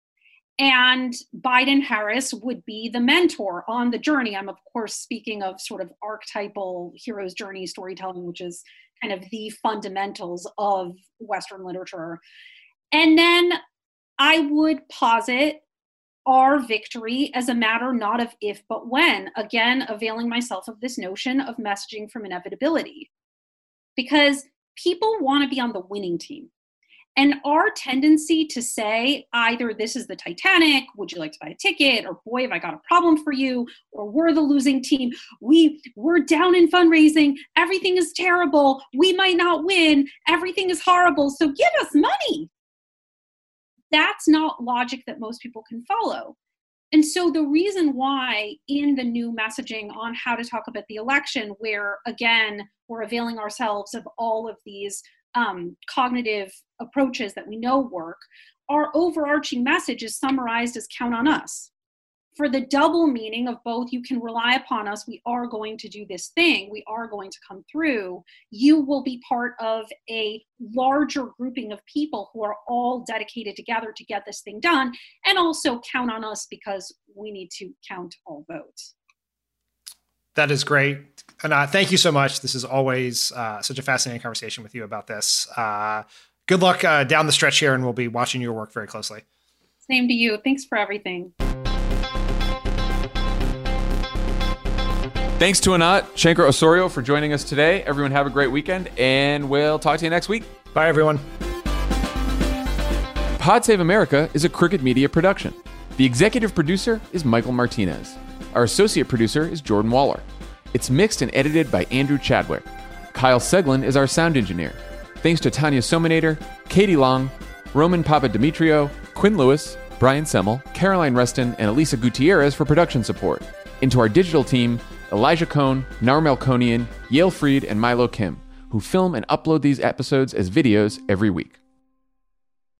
K: And Biden Harris would be the mentor on the journey. I'm, of course, speaking of sort of archetypal hero's journey storytelling, which is kind of the fundamentals of Western literature. And then I would posit our victory as a matter not of if, but when, again, availing myself of this notion of messaging from inevitability. Because people want to be on the winning team. And our tendency to say either this is the Titanic, would you like to buy a ticket, or boy, have I got a problem for you, or we're the losing team, we're down in fundraising, everything is terrible, we might not win, everything is horrible, so give us money. That's not logic that most people can follow. And so the reason why in the new messaging on how to talk about the election, where again, we're availing ourselves of all of these cognitive approaches that we know work, our overarching message is summarized as count on us. For the double meaning of both, you can rely upon us, we are going to do this thing, we are going to come through, you will be part of a larger grouping of people who are all dedicated together to get this thing done, and also count on us because we need to count all votes.
F: That is great. And thank you so much. This is always such a fascinating conversation with you about this. Good luck down the stretch here, and we'll be watching your work very closely.
K: Same to you. Thanks for everything.
E: Thanks to Anat Shenker-Osorio for joining us today. Everyone have a great weekend, and we'll talk to you next week.
F: Bye, everyone.
E: Pod Save America is a Crooked Media production. The executive producer is Michael Martinez. Our associate producer is Jordan Waller. It's mixed and edited by Andrew Chadwick. Kyle Seglin is our sound engineer. Thanks to Tanya Sominator, Katie Long, Roman Papadimitriou, Quinn Lewis, Brian Semmel, Caroline Reston, and Elisa Gutierrez for production support. And to our digital team, Elijah Cohn, Nar Melkonian, Yale Freed, and Milo Kim, who film and upload these episodes as videos every week.